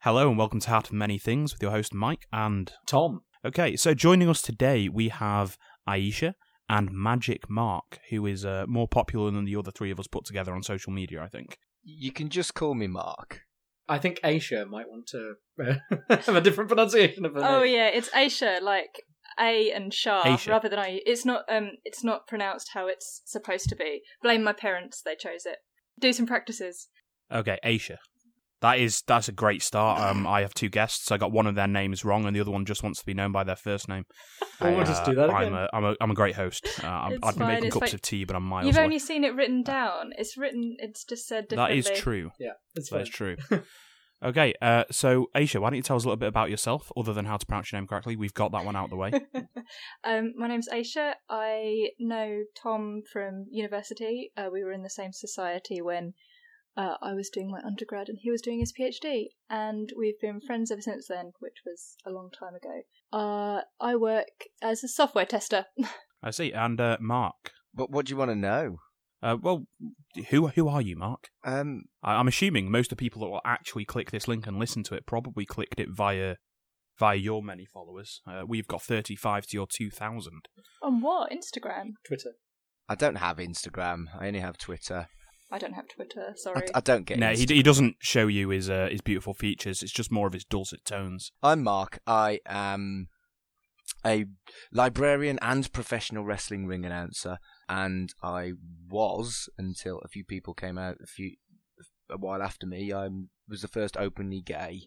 Hello and welcome to Heart of Many Things with your host Mike and Tom. Okay, so joining us today we have Aisha and Magic Mark, who is more popular than the other three of us put together on social media, I think. You can just call me Mark. I think Aisha might want to have a different pronunciation of her name. Oh yeah, it's Aisha, like A and Shah, Aisha. rather than I. It's not pronounced how it's supposed to be. Blame my parents, they chose it. Do some practices. Okay, Aisha. That's a great start. I have two guests. I got one of their names wrong, and the other one just wants to be known by their first name. We'll just do that again. I'm a great host. I've been fine, making it's cups fine. of tea, but I'm miles You've away. only seen it written down. It's just said differently. That is true. Yeah, it's That fine. is true. Okay, so Aisha, why don't you tell us a little bit about yourself, other than how to pronounce your name correctly? We've got that one out of the way. My name's Aisha. I know Tom from university. We were in the same society when I was doing my undergrad and he was doing his PhD, and we've been friends ever since then, which was a long time ago. I work as a software tester. I see. And Mark. But what do you want to know? Well, who are you, Mark? Um, I'm assuming most of the people that will actually click this link and listen to it probably clicked it via your many followers. We've got 35 to your 2,000. On what? Instagram? Twitter. I don't have Instagram. I only have Twitter. I don't have Twitter, sorry. I don't get No, Insta- he doesn't show you his beautiful features. It's just more of his dulcet tones. I'm Mark. I am a librarian and professional wrestling ring announcer, and I was, until a few people came out a while after me, I was the first openly gay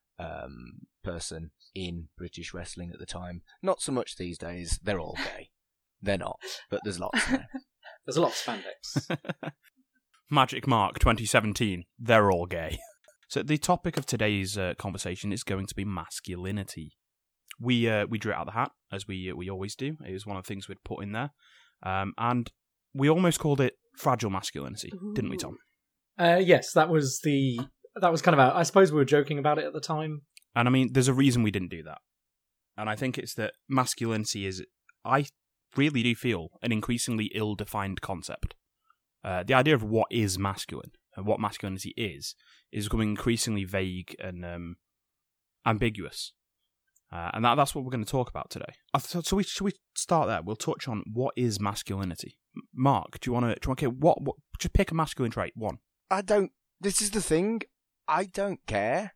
person in British wrestling at the time. Not so much these days. They're all gay. They're not, but there's lots now. There's a lot of spandex. Magic Mark 2017. They're all gay. So the topic of today's conversation is going to be masculinity. We drew it out of the hat, as we always do. It was one of the things we'd put in there. And we almost called it fragile masculinity, didn't we, Tom? Yes, that was kind of I suppose we were joking about it at the time. And I mean, there's a reason we didn't do that. And I think it's that masculinity is, I really do feel, an increasingly ill-defined concept. The idea of what is masculine and what masculinity is becoming increasingly vague and ambiguous. And that's what we're going to talk about today. So should we start there? We'll touch on what is masculinity. Mark, do you want to? Okay, what? Just pick a masculine trait. One. This is the thing. I don't care.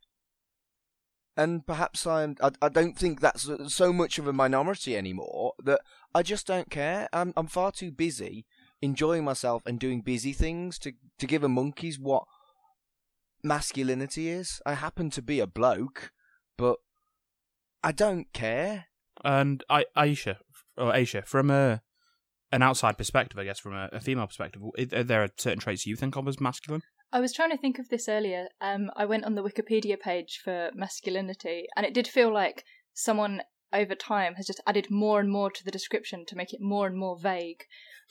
And perhaps I don't think that's so much of a minority anymore, that I just don't care. I'm far too busy enjoying myself and doing busy things to give a monkeys what masculinity is. I happen to be a bloke, but I don't care. And Aisha, from an outside perspective, I guess, from a female perspective, are there certain traits you think of as masculine? I was trying to think of this earlier. I went on the Wikipedia page for masculinity, and it did feel like someone over time has just added more and more to the description to make it more and more vague.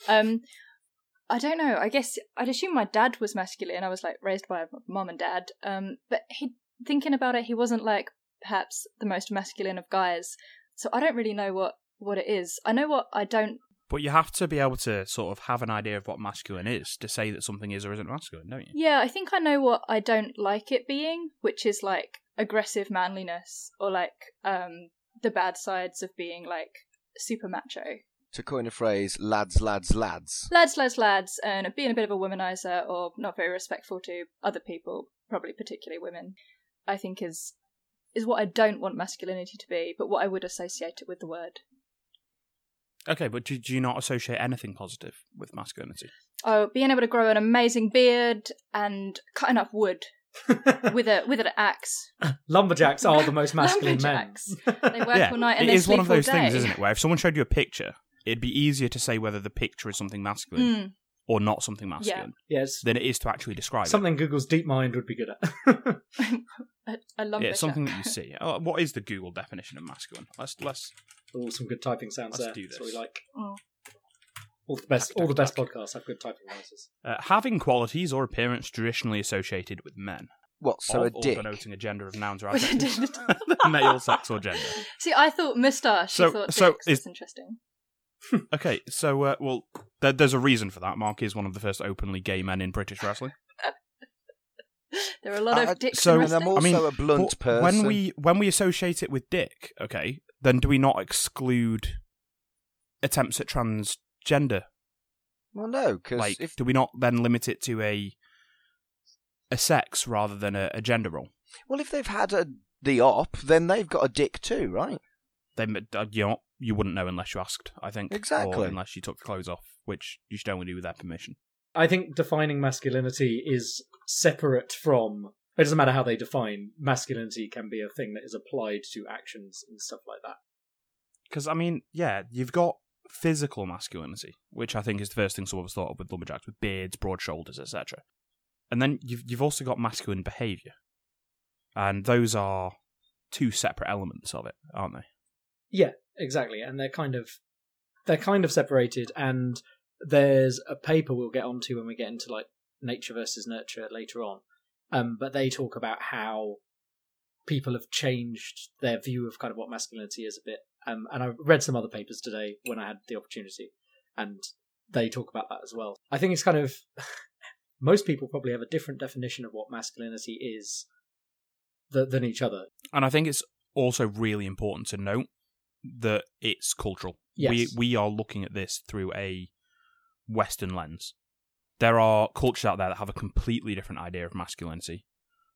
I don't know. I guess I'd assume my dad was masculine. I was like raised by mum and dad. But thinking about it, he wasn't like perhaps the most masculine of guys. So I don't really know what it is. I know what I don't. But you have to be able to sort of have an idea of what masculine is to say that something is or isn't masculine, don't you? Yeah, I think I know what I don't like it being, which is like aggressive manliness or like the bad sides of being like super macho. To coin a phrase, lads, lads, lads. Lads, and being a bit of a womanizer or not very respectful to other people, probably particularly women, I think is what I don't want masculinity to be, but what I would associate it with the word. Okay, but do you not associate anything positive with masculinity? Oh, being able to grow an amazing beard and cutting up wood with an axe. Lumberjacks are the most masculine Lumberjacks. men. They work all night and it they is sleep one of those all day. things, isn't it? Where if someone showed you a picture, it'd be easier to say whether the picture is something masculine or not something masculine Yes. than it is to actually describe Something Google's DeepMind would be good at. A lumberjack. it. Yeah, something that you see. What is the Google definition of masculine? Let's Oh, some good typing sounds Let's there. do That's what this. we like. Oh. All the best podcasts have good typing noises. having qualities or appearance traditionally associated with men. What, so a or dick? denoting a gender of nouns or Was it adjectives. Male, sex, or gender. See, I thought moustache. So- I thought so dicks. is- That's interesting. Okay, so, well, there's a reason for that. Mark is one of the first openly gay men in British wrestling. There are a lot of dicks so- in And I'm wrestling. also a blunt person. When we associate it with dick, okay, then do we not exclude attempts at transgender? Well, no, because Like, if do we not then limit it to a sex rather than a gender role? they've had the op, then they've got a dick too, right? You wouldn't know unless you asked, I think. Exactly. Or unless you took the clothes off, which you should only do with their permission. I think defining masculinity is separate from. It doesn't matter how they define masculinity. Can be a thing that is applied to actions and stuff like that. Because, I mean, yeah, you've got physical masculinity, which I think is the first thing some of us thought of with lumberjacks, with beards, broad shoulders, etc. And then you've also got masculine behaviour. And those are two separate elements of it, aren't they? Yeah, exactly, and they're kind of separated. And there's a paper we'll get onto when we get into like nature versus nurture later on. But they talk about how people have changed their view of kind of what masculinity is a bit. And I read some other papers today when I had the opportunity, and they talk about that as well. I think it's kind of most people probably have a different definition of what masculinity is than each other. And I think it's also really important to note that it's cultural. Yes. We are looking at this through a Western lens. There are cultures out there that have a completely different idea of masculinity.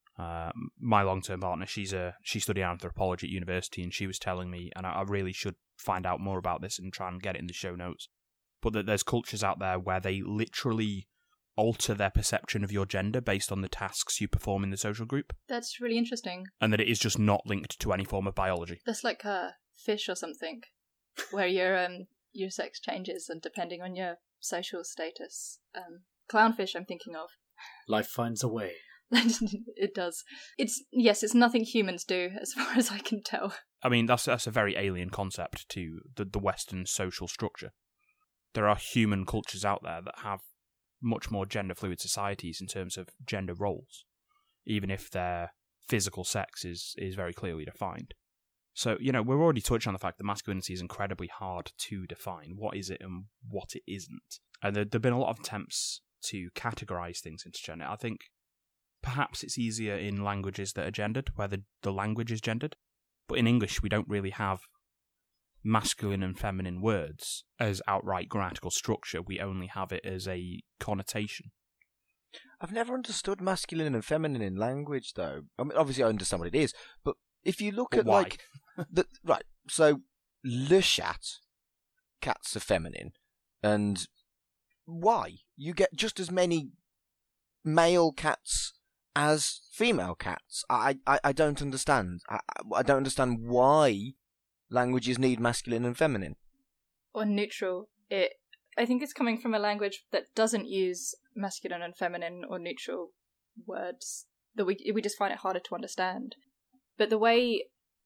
My long-term partner, she studied anthropology at university, and she was telling me, and I really should find out more about this and try and get it in the show notes, but that there's cultures out there where they literally alter their perception of your gender based on the tasks you perform in the social group, That's really interesting. and that it is just not linked to any form of biology. That's like a fish or something, where your sex changes and depending on your social status. Clownfish, I'm thinking of. Life finds a way. It does. It's nothing humans do, as far as I can tell. I mean, that's a very alien concept to the Western social structure. There are human cultures out there that have much more gender-fluid societies in terms of gender roles, even if their physical sex is very clearly defined. So, we're already touched on the fact that masculinity is incredibly hard to define. What is it and what it isn't? And there have been a lot of attempts to categorise things into gender. I think perhaps it's easier in languages that are gendered, where the language is gendered. But in English, we don't really have masculine and feminine words as outright grammatical structure. We only have it as a connotation. I've never understood masculine and feminine in language, though. I mean, obviously I understand what it is, but if you look But at why? right, so le chat, cats are feminine, and why? You get just as many male cats as female cats. I don't understand. I don't understand why languages need masculine and feminine. Or neutral. I think it's coming from a language that doesn't use masculine and feminine or neutral words, that we just find it harder to understand. But the way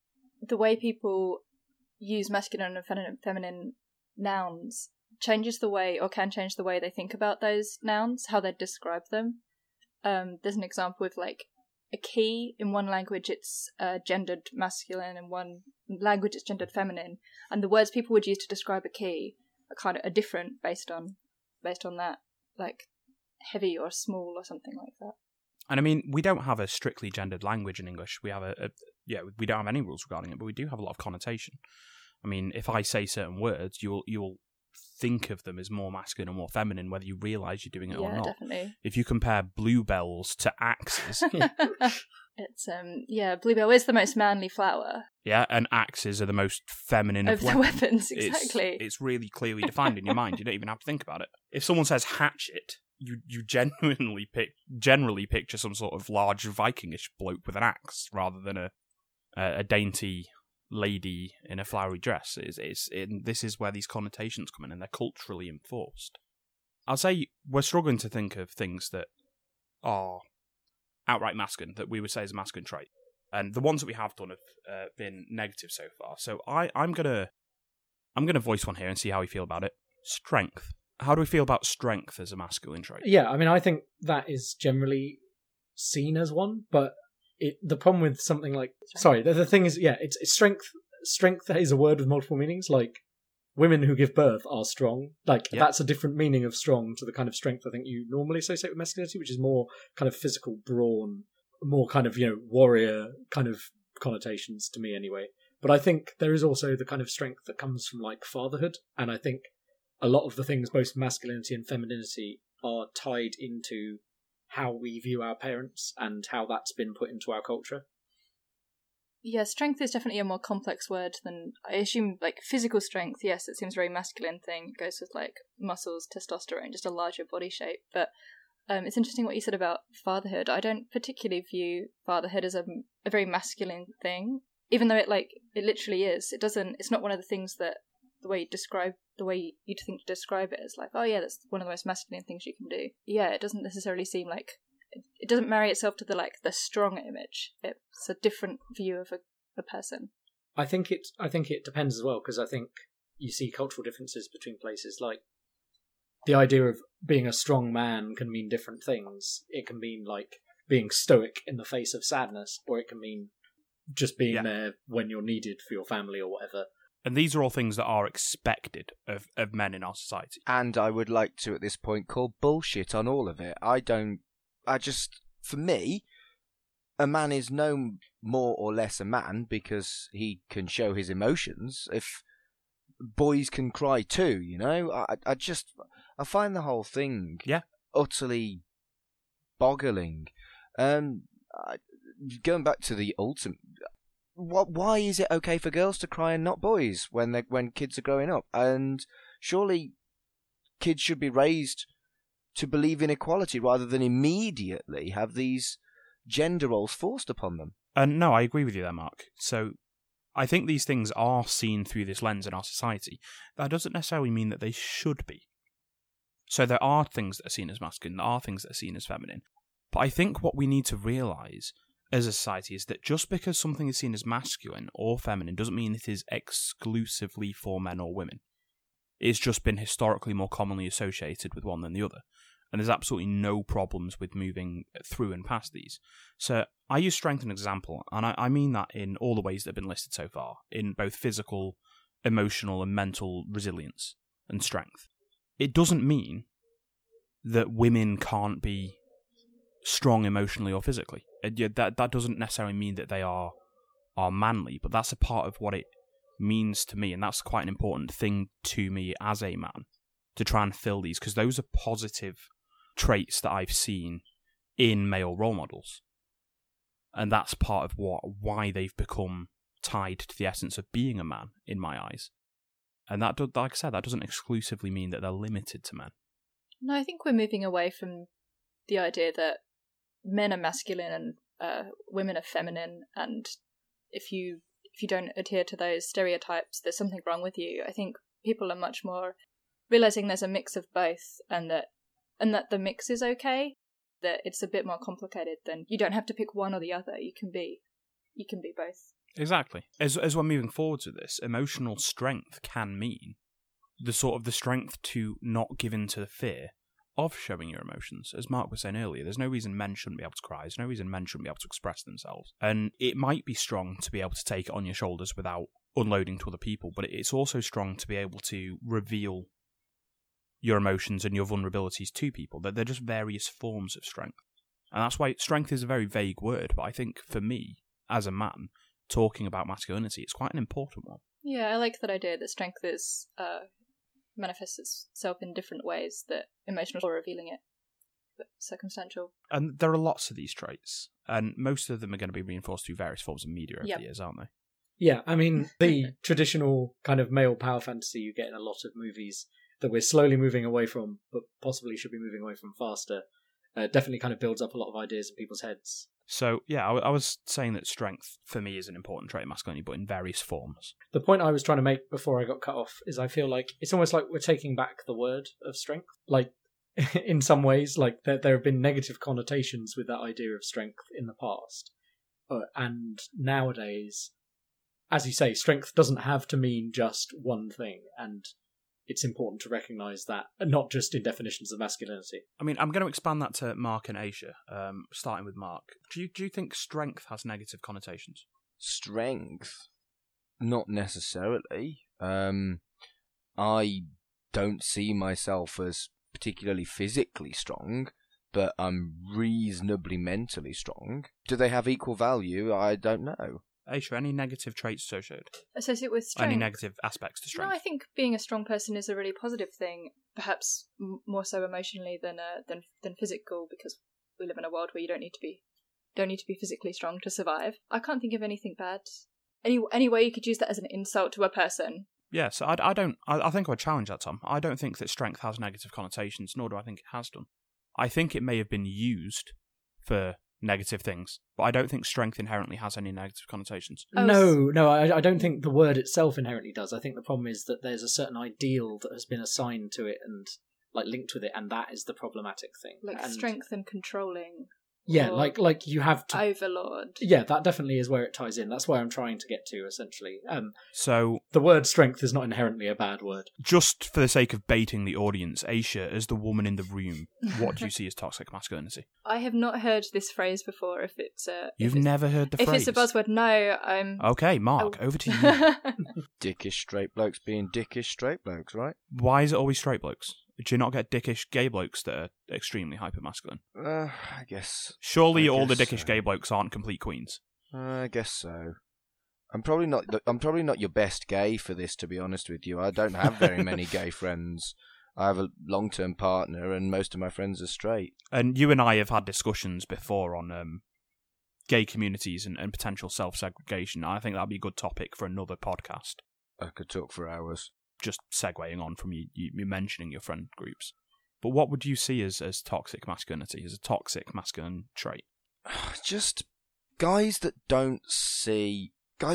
people use masculine and feminine nouns changes the way, or can change the way they think about those nouns, how they describe them. There's an example with like a key. In one language it's gendered masculine, in one language it's gendered feminine, and the words people would use to describe a key are different based on that, like heavy or small or something like that. And I mean, we don't have a strictly gendered language in English. We have we don't have any rules regarding it, but we do have a lot of connotation. I mean, if I say certain words, you'll think of them as more masculine or more feminine, whether you realise you're doing it or not. Yeah, definitely. If you compare bluebells to axes, It's bluebell is the most manly flower yeah, and axes are the most feminine of the weapons. Exactly. It's really clearly defined in your mind. You don't even have to think about it. If someone says hatchet, you generally picture some sort of large Vikingish bloke with an axe rather than a dainty lady in a flowery dress. This is where these connotations come in, and they're culturally enforced. I'll say we're struggling to think of things that are outright masculine, that we would say is a masculine trait. And the ones that we have done have been negative so far. So I'm gonna voice one here and see how we feel about it. Strength. How do we feel about strength as a masculine trait? Yeah, I mean, I think that is generally seen as one, but the problem with something like... Sorry, the thing is, yeah, it's strength. Strength is a word with multiple meanings, like women who give birth are strong. Like, that's a different meaning of strong to the kind of strength I think you normally associate with masculinity, which is more kind of physical brawn, more kind of, warrior kind of connotations to me anyway. But I think there is also the kind of strength that comes from like fatherhood, and I think a lot of the things, both masculinity and femininity, are tied into how we view our parents and how that's been put into our culture. Yeah, strength is definitely a more complex word than, I assume, like, physical strength. Yes, it seems a very masculine thing. It goes with, like, muscles, testosterone, just a larger body shape. But it's interesting what you said about fatherhood. I don't particularly view fatherhood as a very masculine thing, even though it literally is. It's not one of the things that the way you'd think to describe it is like, oh yeah, that's one of the most masculine things you can do. Yeah, it doesn't necessarily seem like, it doesn't marry itself to the strong image. It's a different view of a person. I think it depends as well, because I think you see cultural differences between places. Like, the idea of being a strong man can mean different things. It can mean like being stoic in the face of sadness, or it can mean just being there when you're needed for your family or whatever. And these are all things that are expected of men in our society. And I would like to, at this point, call bullshit on all of it. For me, a man is no more or less a man because he can show his emotions. If boys can cry too, I find the whole thing utterly boggling. Going back to the ultimate, why is it okay for girls to cry and not boys when kids are growing up? And surely kids should be raised to believe in equality rather than immediately have these gender roles forced upon them. And no, I agree with you there, Mark. So I think these things are seen through this lens in our society. That doesn't necessarily mean that they should be. So there are things that are seen as masculine, there are things that are seen as feminine. But I think what we need to realise as a society is that just because something is seen as masculine or feminine doesn't mean it is exclusively for men or women. It's just been historically more commonly associated with one than the other. And there's absolutely no problems with moving through and past these. So I use strength as an example, and I mean that in all the ways that have been listed so far, in both physical, emotional, and mental resilience and strength. It doesn't mean that women can't be strong emotionally or physically. That doesn't necessarily mean that they are manly, but that's a part of what it means to me, and that's quite an important thing to me as a man, to try and fill these, because those are positive traits that I've seen in male role models, and that's part of why they've become tied to the essence of being a man in my eyes. And that, like I said, that doesn't exclusively mean that they're limited to men. No, I think we're moving away from the idea that men are masculine and women are feminine, and if you don't adhere to those stereotypes, there's something wrong with you. I think people are much more realizing there's a mix of both, and that the mix is okay. That it's a bit more complicated than, you don't have to pick one or the other. You can be both. Exactly. As we're moving forward with this, emotional strength can mean the strength to not give in to the fear of showing your emotions. As Mark was saying earlier, there's no reason men shouldn't be able to cry. There's no reason men shouldn't be able to express themselves. And it might be strong to be able to take it on your shoulders without unloading to other people, but it's also strong to be able to reveal your emotions and your vulnerabilities to people. That they're just various forms of strength. And that's why strength is a very vague word, but I think for me, as a man, talking about masculinity, it's quite an important one. Yeah, I like that idea that strength is manifests itself in different ways, that emotional or revealing it, but circumstantial. And there are lots of these traits, and most of them are going to be reinforced through various forms of media over the years, aren't they? Yeah, I mean, the traditional kind of male power fantasy you get in a lot of movies that we're slowly moving away from, but possibly should be moving away from faster, definitely kind of builds up a lot of ideas in people's heads. So, yeah, I was saying that strength, for me, is an important trait of masculinity, but in various forms. The point I was trying to make before I got cut off is I feel like it's almost like we're taking back the word of strength. Like, in some ways, like there have been negative connotations with that idea of strength in the past. And nowadays, as you say, strength doesn't have to mean just one thing, and it's important to recognise that, and not just in definitions of masculinity. I mean, I'm going to expand that to Mark and Aisha, starting with Mark. Do you think strength has negative connotations? Strength? Not necessarily. I don't see myself as particularly physically strong, but I'm reasonably mentally strong. Do they have equal value? I don't know. Aisha, any negative traits associated? Associate with strength. Any negative aspects to strength? No, I think being a strong person is a really positive thing. Perhaps more so emotionally than physical, because we live in a world where you don't need to be physically strong to survive. I can't think of anything bad. Any way you could use that as an insult to a person. Yes, I think I would challenge that, Tom. I don't think that strength has negative connotations, nor do I think it has done. I think it may have been used for negative things, but I don't think strength inherently has any negative connotations. No, I don't think the word itself inherently does. I think the problem is that there's a certain ideal that has been assigned to it and linked with it, and that is the problematic thing. Strength and controlling. Yeah, like you have to overlord. Yeah, that definitely is where it ties in. That's where I'm trying to get to, essentially. So the word strength is not inherently a bad word. Just for the sake of baiting the audience, Aisha, as the woman in the room, what do you see as toxic masculinity? I have not heard this phrase before. You've never heard the phrase? If it's a buzzword, no. Okay, Mark, over to you. Dickish straight blokes being dickish straight blokes, right? Why is it always straight blokes? Do you not get dickish gay blokes that are extremely hypermasculine? I guess. Surely all the dickish gay blokes aren't complete queens. I guess so. I'm probably not your best gay for this, to be honest with you. I don't have very many gay friends. I have a long-term partner, and most of my friends are straight. And you and I have had discussions before on gay communities and potential self-segregation. I think that'd be a good topic for another podcast. I could talk for hours. Just segueing on from you mentioning your friend groups. But what would you see as toxic masculinity, as a toxic masculine trait? Just guys that don't see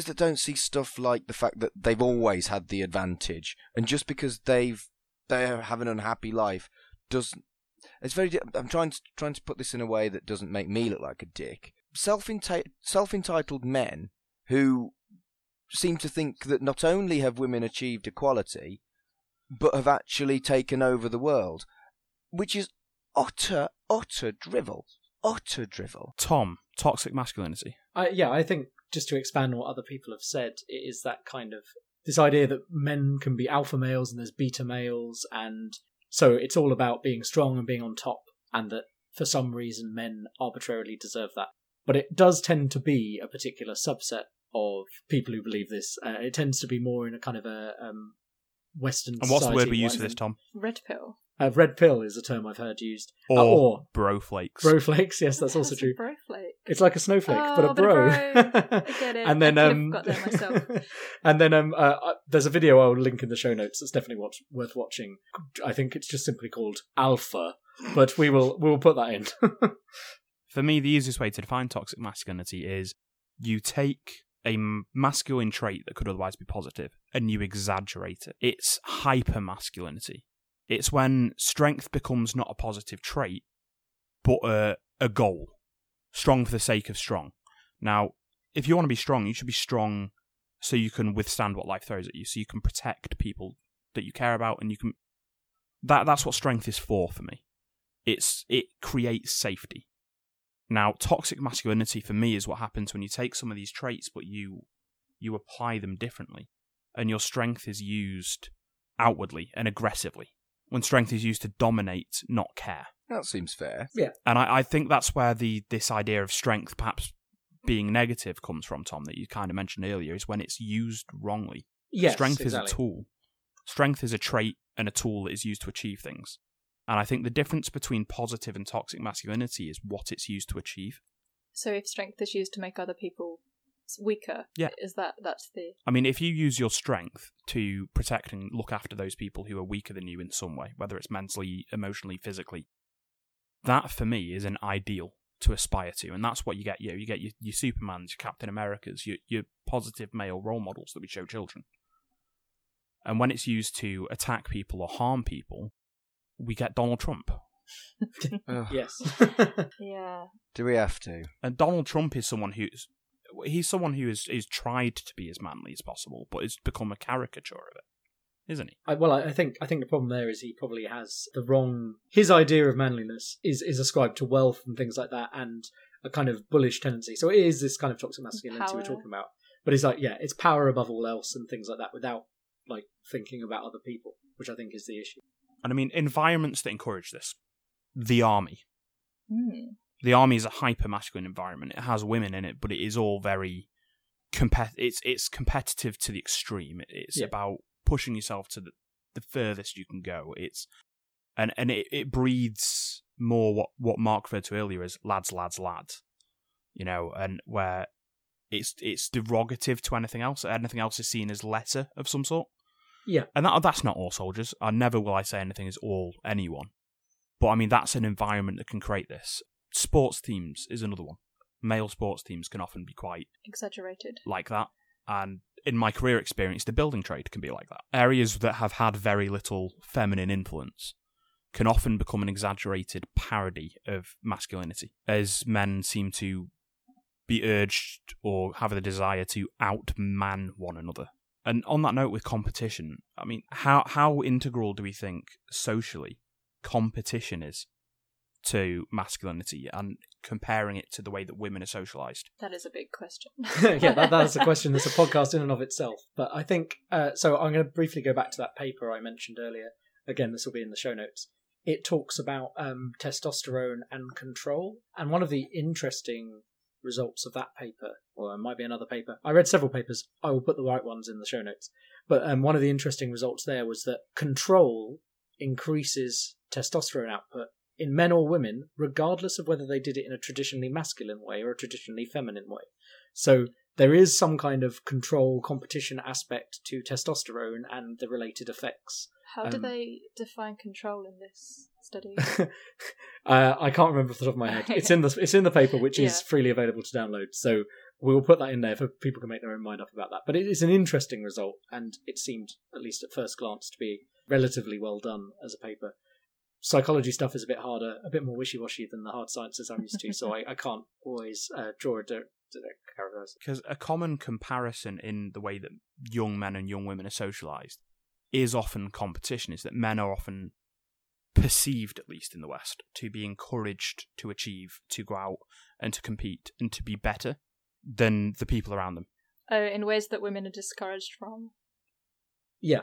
stuff like the fact that they've always had the advantage, and just because they have an unhappy life doesn't. It's very. I'm trying to put this in a way that doesn't make me look like a dick. Self-entitled men who seem to think that not only have women achieved equality, but have actually taken over the world, which is utter drivel. Utter drivel. Tom, toxic masculinity. I think, just to expand on what other people have said, it is that kind of this idea that men can be alpha males and there's beta males, and so it's all about being strong and being on top, and that for some reason men arbitrarily deserve that. But it does tend to be a particular subset of people who believe this. It tends to be more in a kind of a Western society. And what's the word we use for this, Tom? Red pill. Red pill is a term I've heard used. Or broflakes. Broflakes, yes, that's also true. Broflake. It's like a snowflake, but a bro. I get it. And then, I got there myself. And then there's a video I'll link in the show notes that's definitely worth watching. I think it's just simply called Alpha, but we will put that in. For me, the easiest way to define toxic masculinity is you take a masculine trait that could otherwise be positive and you exaggerate it. It's hyper-masculinity. It's when strength becomes not a positive trait, but a goal. Strong for the sake of strong. Now, if you want to be strong, you should be strong so you can withstand what life throws at you, so you can protect people that you care about, and you can... That's what strength is for me. It creates safety. Now, toxic masculinity for me is what happens when you take some of these traits, but you apply them differently, and your strength is used outwardly and aggressively, when strength is used to dominate, not care. That seems fair. Yeah. And I think that's where this idea of strength perhaps being negative comes from, Tom, that you kind of mentioned earlier, is when it's used wrongly. Yes, strength exactly. is a tool. Strength is a trait and a tool that is used to achieve things. And I think the difference between positive and toxic masculinity is what it's used to achieve. So if strength is used to make other people weaker, that's the... I mean, if you use your strength to protect and look after those people who are weaker than you in some way, whether it's mentally, emotionally, physically, that for me is an ideal to aspire to. And that's what you get. You get your Supermans, your Captain Americas, your positive male role models that we show children. And when it's used to attack people or harm people, we get Donald Trump. Yes. Yeah. Do we have to? And Donald Trump is someone who's is tried to be as manly as possible, but has become a caricature of it, isn't he? I think the problem there is he probably has the wrong... His idea of manliness is ascribed to wealth and things like that, and a kind of bullish tendency. So it is this kind of toxic masculinity we're talking about. But it's like, it's power above all else and things like that without thinking about other people, which I think is the issue. And I mean, environments that encourage this. The army. The army is a hyper-masculine environment. It has women in it, but it is all very it's competitive to the extreme. It's about pushing yourself to the furthest you can go. It breeds more what Mark referred to earlier as lads, and where it's derogative to anything else. Anything else is seen as lesser of some sort. Yeah. And that's not all soldiers. Never will I say anything is all anyone. But I mean, that's an environment that can create this. Sports teams is another one. Male sports teams can often be quite exaggerated like that. And in my career experience, the building trade can be like that. Areas that have had very little feminine influence can often become an exaggerated parody of masculinity, as men seem to be urged or have the desire to outman one another. And on that note with competition, I mean, how integral do we think socially competition is to masculinity, and comparing it to the way that women are socialised? That is a big question. Yeah, that's a question. That's a podcast in and of itself. But I think, so I'm going to briefly go back to that paper I mentioned earlier. Again, this will be in the show notes. It talks about testosterone and control. And one of the interesting results of that paper, or it might be another paper. I read several papers. I will put the right ones in the show notes. But one of the interesting results there was that control increases testosterone output in men or women, regardless of whether they did it in a traditionally masculine way or a traditionally feminine way. So there is some kind of control competition aspect to testosterone and the related effects. How do they define control in this study? I can't remember off the top of my head. It's in the paper, which is freely available to download. So we'll put that in there for people can make their own mind up about that. But it is an interesting result, and it seemed, at least at first glance, to be relatively well done as a paper. Psychology stuff is a bit harder, a bit more wishy-washy than the hard sciences I'm used to, so I can't always draw a direct comparison. Because a common comparison in the way that young men and young women are socialised is often competition, is that men are often perceived, at least in the West, to be encouraged to achieve, to go out and to compete and to be better than the people around them. Oh, in ways that women are discouraged from? Yeah.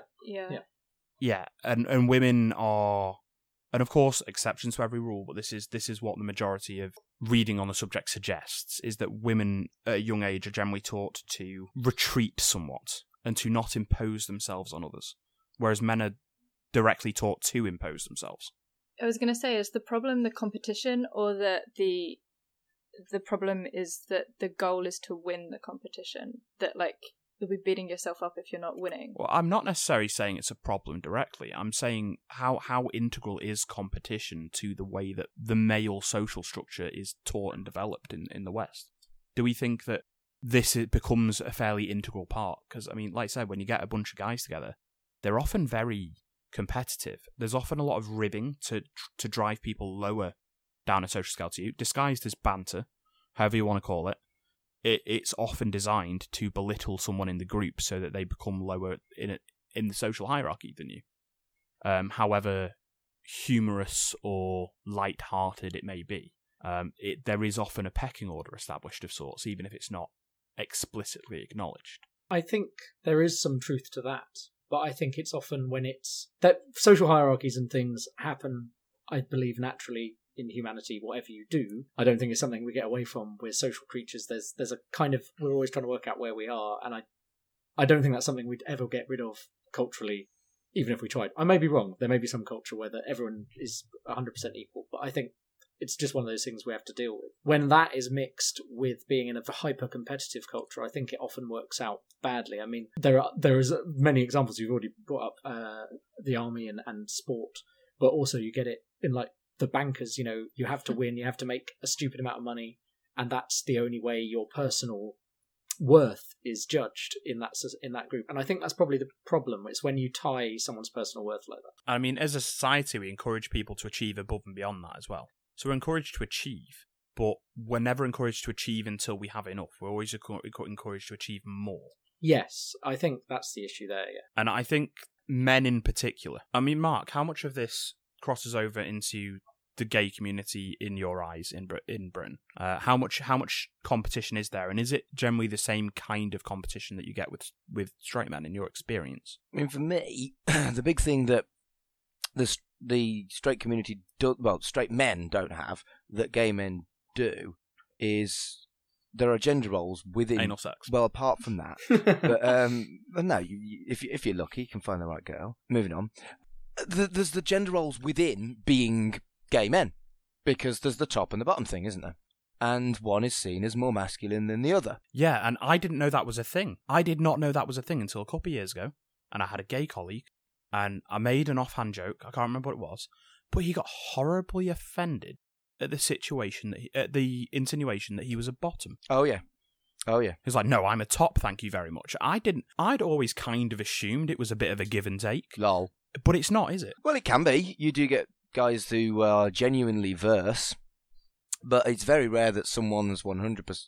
Yeah, and women are... And of course, exceptions to every rule, but this is what the majority of reading on the subject suggests, is that women at a young age are generally taught to retreat somewhat and to not impose themselves on others, whereas men are directly taught to impose themselves. I was going to say, is the problem the competition, or that the problem is that the goal is to win the competition? That, like, you'll be beating yourself up if you're not winning. Well, I'm not necessarily saying it's a problem directly. I'm saying how integral is competition to the way that the male social structure is taught and developed in the West? Do we think that this becomes a fairly integral part? Because, I mean, like I said, when you get a bunch of guys together, they're often very competitive. There's often a lot of ribbing to drive people lower down a social scale to you, disguised as banter, however you want to call it. It's often designed to belittle someone in the group so that they become lower in the social hierarchy than you. However humorous or light-hearted it may be, there is often a pecking order established of sorts, even if it's not explicitly acknowledged. I think there is some truth to that, but I think it's often when it's... that social hierarchies and things happen, I believe, naturally in humanity, whatever you do. I don't think it's something we get away from. We're social creatures. There's a kind of... we're always trying to work out where we are, and I don't think that's something we'd ever get rid of culturally, even if we tried. I may be wrong. There may be some culture where everyone is 100% equal, but I think it's just one of those things we have to deal with. When that is mixed with being in a hyper-competitive culture, I think it often works out badly. I mean, there is many examples. You've already brought up the army and sport, but also you get it in, like, the bankers. You know, you have to win, you have to make a stupid amount of money, and that's the only way your personal worth is judged in that group. And I think that's probably the problem. It's when you tie someone's personal worth like that. I mean, as a society, we encourage people to achieve above and beyond that as well. So we're encouraged to achieve, but we're never encouraged to achieve until we have enough. We're always encouraged to achieve more. Yes, I think that's the issue there, yeah. And I think men in particular. I mean, Mark, how much of this crosses over into the gay community in your eyes in Britain? How much competition is there, and is it generally the same kind of competition that you get with straight men in your experience? I mean, for me, the big thing that the straight community straight men don't have, that gay men do is there are gender roles within Anal sex. Well, apart from that, but no, if you're lucky, you can find the right girl. Moving on, there's the gender roles within being gay men, because there's the top and the bottom thing, isn't there? And one is seen as more masculine than the other. Yeah, and I didn't know that was a thing. I did not know that was a thing until a couple of years ago, and I had a gay colleague, and I made an offhand joke. I can't remember what it was, but he got horribly offended at the situation at the insinuation that he was a bottom. Oh yeah. He was like, "No, I'm a top, thank you very much." I'd always kind of assumed it was a bit of a give and take. Lol. But it's not, is it? Well, it can be. You do get guys who are genuinely verse, but it's very rare that someone's 100%,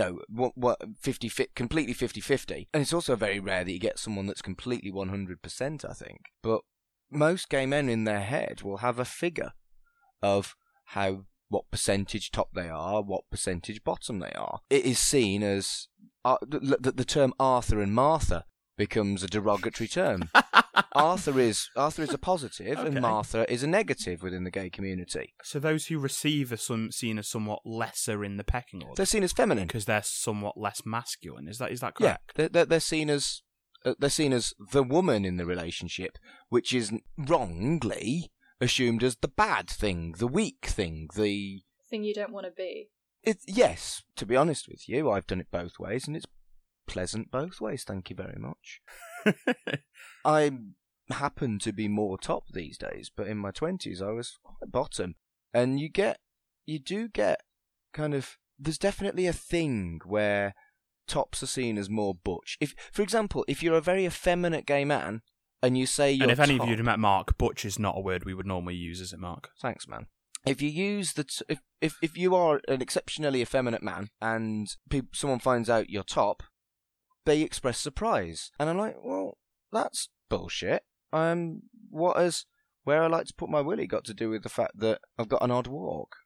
completely 50-50. And it's also very rare that you get someone that's completely 100%, I think. But most gay men in their head will have a figure of what percentage top they are, what percentage bottom they are. It is seen as the term Arthur and Martha becomes a derogatory term. Arthur is a positive, Okay. and Martha is a negative within the gay community. So those who receive are seen as somewhat lesser in the pecking order They're seen as feminine. because they're somewhat less masculine. Is that Yeah, correct? they're seen as the woman in the relationship, which is wrongly assumed as the bad thing, the weak thing, the Thing you don't want to be. Yes, to be honest with you, I've done it both ways, and it's pleasant both ways. Thank you very much. I happen to be more top these days, but in my 20s I was quite bottom. And you do get kind of, there's definitely a thing where tops are seen as more butch. For example, if you're a very effeminate gay man and you say you're And if any top, of you had met Mark, butch is not a word we would normally use, is it, Mark? Thanks, man. If you use if you are an exceptionally effeminate man and someone finds out you're top, they express surprise, and I'm like, well, that's bullshit. Where I like to put my willy got to do with the fact that I've got an odd walk.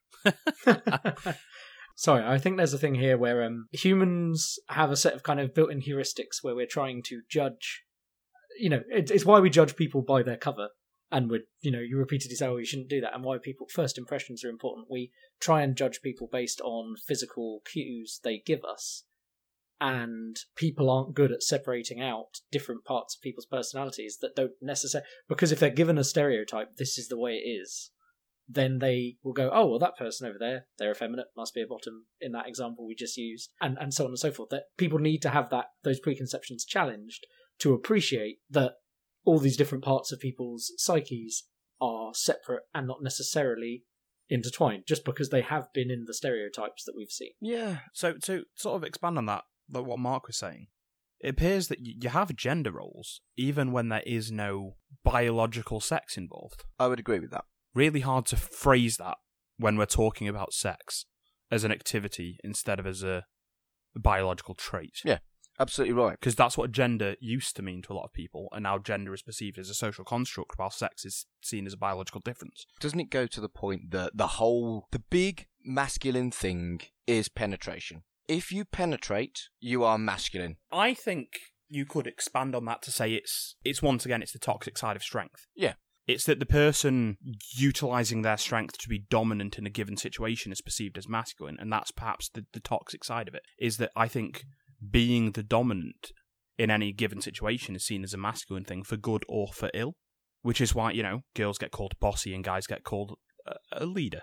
Sorry, I think there's a thing here where humans have a set of kind of built-in heuristics where we're trying to judge. It's why we judge people by their cover, and you repeatedly say, "Oh, you shouldn't do that," and why first impressions are important. We try and judge people based on physical cues they give us. And people aren't good at separating out different parts of people's personalities that don't necessarily... Because if they're given a stereotype, this is the way it is, then they will go, "Oh, well, that person over there, they're effeminate, must be a bottom," in that example we just used, and so on and so forth. That people need to have those preconceptions challenged to appreciate that all these different parts of people's psyches are separate and not necessarily intertwined, just because they have been in the stereotypes that we've seen. Yeah. So to sort of expand on that, like what Mark was saying, it appears that you have gender roles even when there is no biological sex involved. I would agree with that. Really hard to phrase that when we're talking about sex as an activity instead of as a biological trait. Yeah, absolutely right. Because that's what gender used to mean to a lot of people, and now gender is perceived as a social construct while sex is seen as a biological difference. Doesn't it go to the point that the big masculine thing is penetration? If you penetrate, you are masculine. I think you could expand on that to say it's once again, it's the toxic side of strength. Yeah. It's that the person utilising their strength to be dominant in a given situation is perceived as masculine, and that's perhaps the toxic side of it, is that I think being the dominant in any given situation is seen as a masculine thing for good or for ill, which is why, girls get called bossy and guys get called a leader.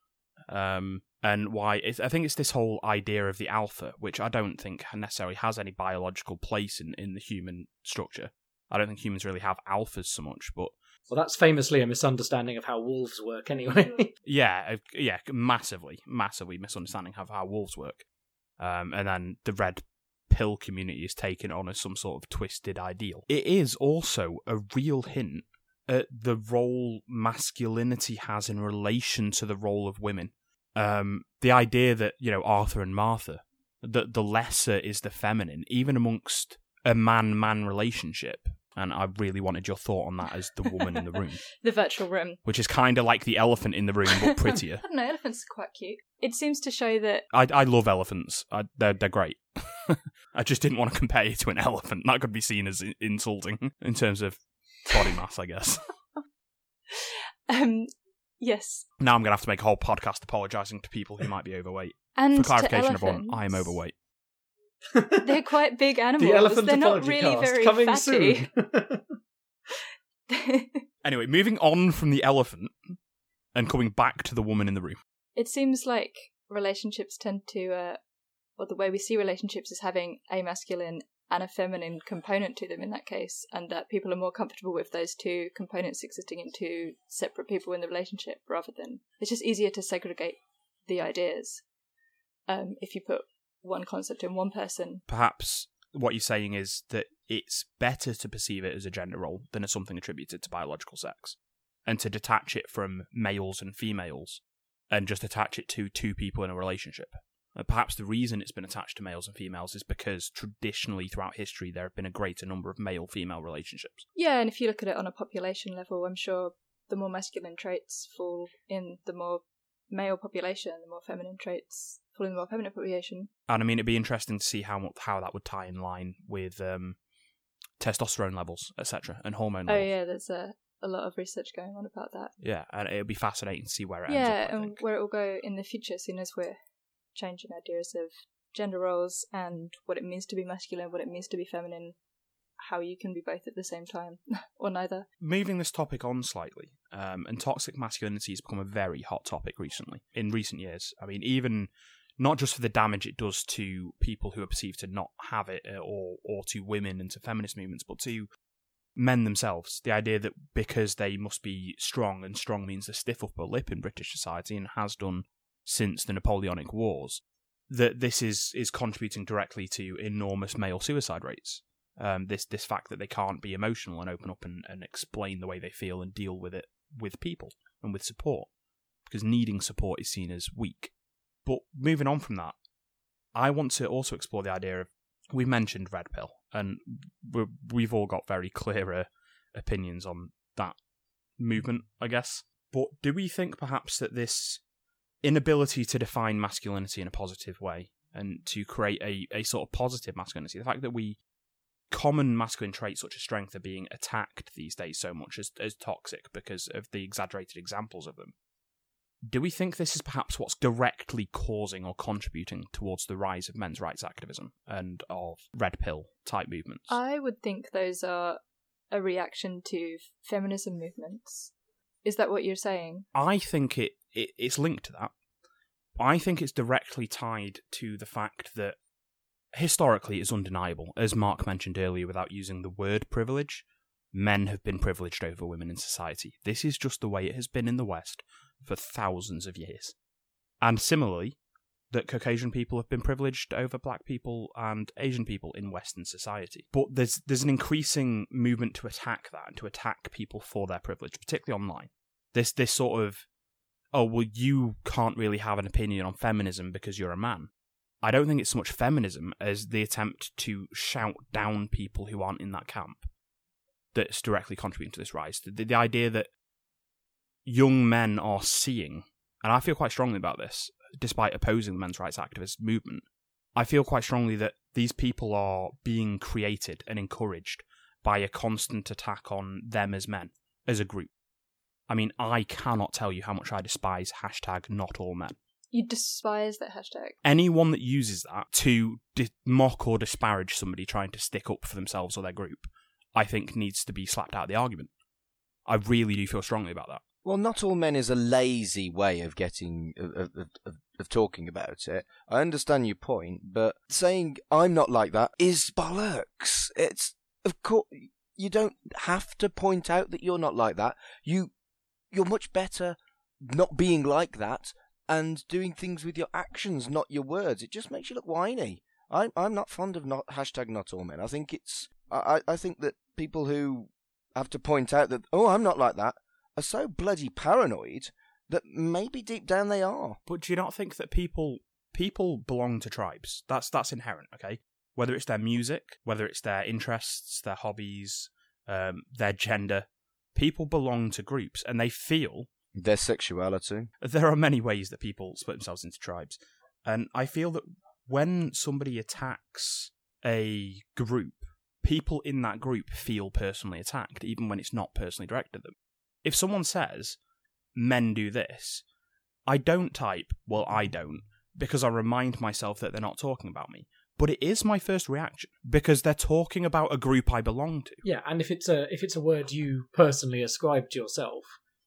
And why I think it's this whole idea of the alpha, which I don't think necessarily has any biological place in the human structure. I don't think humans really have alphas so much, but... Well, that's famously a misunderstanding of how wolves work anyway. yeah, massively misunderstanding of how wolves work. And then the red pill community is taken on as some sort of twisted ideal. It is also a real hint at the role masculinity has in relation to the role of women. The idea that, Arthur and Martha, that the lesser is the feminine, even amongst a man-man relationship. And I really wanted your thought on that as the woman in the room. The virtual room. Which is kind of like the elephant in the room, but prettier. I don't know, elephants are quite cute. It seems to show that... I love elephants. They're great. I just didn't want to compare you to an elephant. That could be seen as insulting in terms of body mass, I guess. Yes. Now I'm going to have to make a whole podcast apologising to people who might be overweight. And For clarification, to everyone, I am overweight. They're quite big animals. The Elephant They're not Apology really Cast, very coming fatty. soon. Anyway, moving on from the elephant and coming back to the woman in the room. It seems like relationships tend to, or the way we see relationships is having a masculine and a feminine component to them in that case, and that people are more comfortable with those two components existing in two separate people in the relationship rather than... It's just easier to segregate the ideas if you put one concept in one person. Perhaps what you're saying is that it's better to perceive it as a gender role than as something attributed to biological sex, and to detach it from males and females and just attach it to two people in a relationship. Perhaps the reason it's been attached to males and females is because traditionally throughout history there have been a greater number of male-female relationships. Yeah, and if you look at it on a population level, I'm sure the more masculine traits fall in the more male population, the more feminine traits fall in the more feminine population. And I mean, it'd be interesting to see how that would tie in line with testosterone levels, etc., and hormone levels. Oh yeah, there's a lot of research going on about that. Yeah, and it'd be fascinating to see where it ends up. Yeah, and where it will go in the future, as soon as we're changing ideas of gender roles and what it means to be masculine, what it means to be feminine, how you can be both at the same time, or neither. Moving this topic on slightly, and toxic masculinity has become a very hot topic in recent years. I mean, even not just for the damage it does to people who are perceived to not have it, or to women and to feminist movements, but to men themselves. The idea that because they must be strong, and strong means the stiff upper lip in British society, and has done since the Napoleonic Wars, that this is contributing directly to enormous male suicide rates. This fact that they can't be emotional and open up and explain the way they feel and deal with it with people and with support, because needing support is seen as weak. But moving on from that, I want to also explore the idea of, we mentioned Red Pill, and we've all got very clear opinions on that movement, I guess. But do we think perhaps that this inability to define masculinity in a positive way and to create a sort of positive masculinity, the fact that common masculine traits such as strength are being attacked these days so much as toxic because of the exaggerated examples of them, do we think this is perhaps what's directly causing or contributing towards the rise of men's rights activism and of Red Pill type movements? I would think those are a reaction to feminism movements. Is that what you're saying? I think it's linked to that. I think it's directly tied to the fact that historically it's undeniable, as Mark mentioned earlier without using the word privilege, men have been privileged over women in society. This is just the way it has been in the West for thousands of years. And similarly, that Caucasian people have been privileged over black people and Asian people in Western society. But there's an increasing movement to attack that and to attack people for their privilege, particularly online. This sort of, oh, well, you can't really have an opinion on feminism because you're a man. I don't think it's so much feminism as the attempt to shout down people who aren't in that camp that's directly contributing to this rise. The idea that young men are seeing, and I feel quite strongly about this, despite opposing the men's rights activist movement, I feel quite strongly that these people are being created and encouraged by a constant attack on them as men, as a group. I mean, I cannot tell you how much I despise #NotAllMen. You despise that hashtag? Anyone that uses that to mock or disparage somebody trying to stick up for themselves or their group, I think needs to be slapped out of the argument. I really do feel strongly about that. Well, not all men is a lazy way of getting of talking about it. I understand your point, but saying I'm not like that is bollocks. It's, of course, you don't have to point out that you're not like that. You're much better not being like that and doing things with your actions, not your words. It just makes you look whiny. I'm not fond of #NotAllMen. I think I think that people who have to point out that, oh, I'm not like that, are so bloody paranoid that maybe deep down they are. But do you not think that people belong to tribes? That's inherent, okay? Whether it's their music, whether it's their interests, their hobbies, their gender, people belong to groups, and they feel... Their sexuality. There are many ways that people split themselves into tribes. And I feel that when somebody attacks a group, people in that group feel personally attacked, even when it's not personally directed at them. If someone says, men do this, I don't type, well, I don't, because I remind myself that they're not talking about me. But it is my first reaction, because they're talking about a group I belong to. Yeah, and if it's a word you personally ascribe to yourself,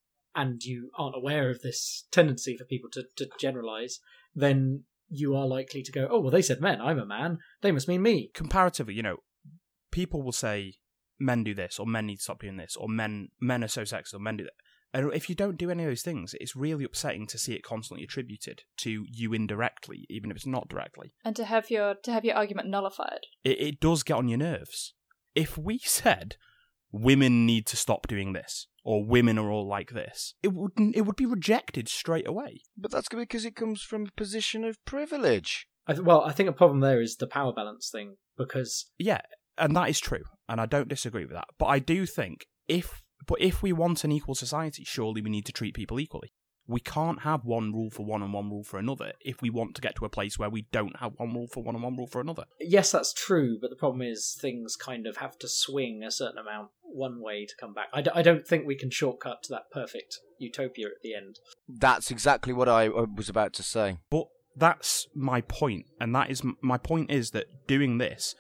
and you aren't aware of this tendency for people to generalise, then you are likely to go, oh, well, they said men, I'm a man, they must mean me. Comparatively, people will say men do this, or men need to stop doing this, or men are so sexist, or men do that. And if you don't do any of those things, it's really upsetting to see it constantly attributed to you indirectly, even if it's not directly. And to have your argument nullified. It does get on your nerves. If we said women need to stop doing this, or women are all like this, it would be rejected straight away. But that's because it comes from a position of privilege. I think a problem there is the power balance thing, because... Yeah, and that is true, and I don't disagree with that. But I do think, if we want an equal society, surely we need to treat people equally. We can't have one rule for one and one rule for another if we want to get to a place where we don't have one rule for one and one rule for another. Yes, that's true, but the problem is things kind of have to swing a certain amount one way to come back. I don't think we can shortcut to that perfect utopia at the end. That's exactly what I was about to say. But that's my point, and my point is that doing this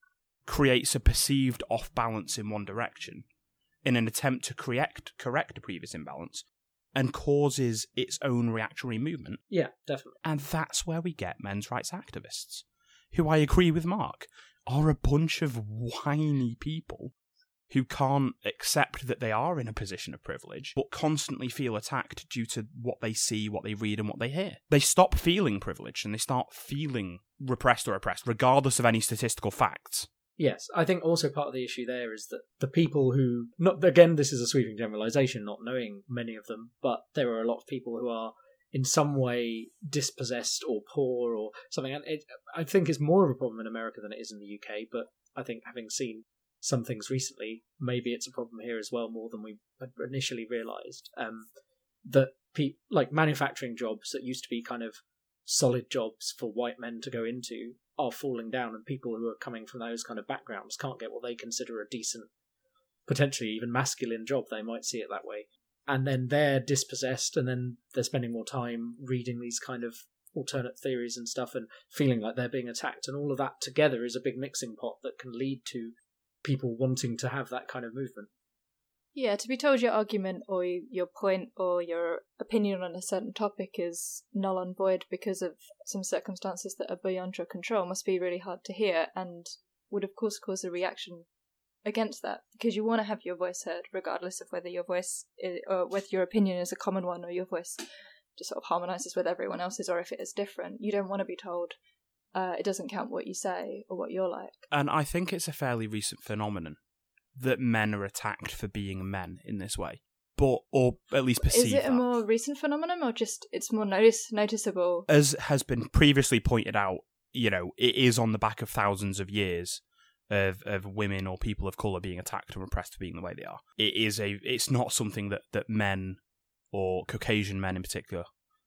creates a perceived off-balance in one direction in an attempt to correct a previous imbalance, and causes its own reactionary movement. Yeah, definitely. And that's where we get men's rights activists, who, I agree with Mark, are a bunch of whiny people who can't accept that they are in a position of privilege, but constantly feel attacked due to what they see, what they read, and what they hear. They stop feeling privileged, and they start feeling repressed or oppressed, regardless of any statistical facts. Yes, I think also part of the issue there is that the people who, not again, this is a sweeping generalisation, not knowing many of them, but there are a lot of people who are in some way dispossessed or poor or something. And I think it's more of a problem in America than it is in the UK, but I think having seen some things recently, maybe it's a problem here as well, more than we had initially realised. That like manufacturing jobs that used to be kind of solid jobs for white men to go into are falling down, and people who are coming from those kind of backgrounds can't get what they consider a decent, potentially even masculine job. They might see it that way. And then they're dispossessed, and then they're spending more time reading these kind of alternate theories and stuff and feeling like they're being attacked. And all of that together is a big mixing pot that can lead to people wanting to have that kind of movement. Yeah, to be told your argument or your point or your opinion on a certain topic is null and void because of some circumstances that are beyond your control must be really hard to hear, and would of course cause a reaction against that, because you want to have your voice heard regardless of whether your voice is, or whether your opinion is a common one or your voice just sort of harmonises with everyone else's, or if it is different. You don't want to be told it doesn't count what you say or what you're like. And I think it's a fairly recent phenomenon that men are attacked for being men in this way, or at least perceive. Is it a more recent phenomenon, or just it's more noticeable? As has been previously pointed out, it is on the back of thousands of years of women or people of colour being attacked and repressed for being the way they are. It's not something that men, or Caucasian men in particular,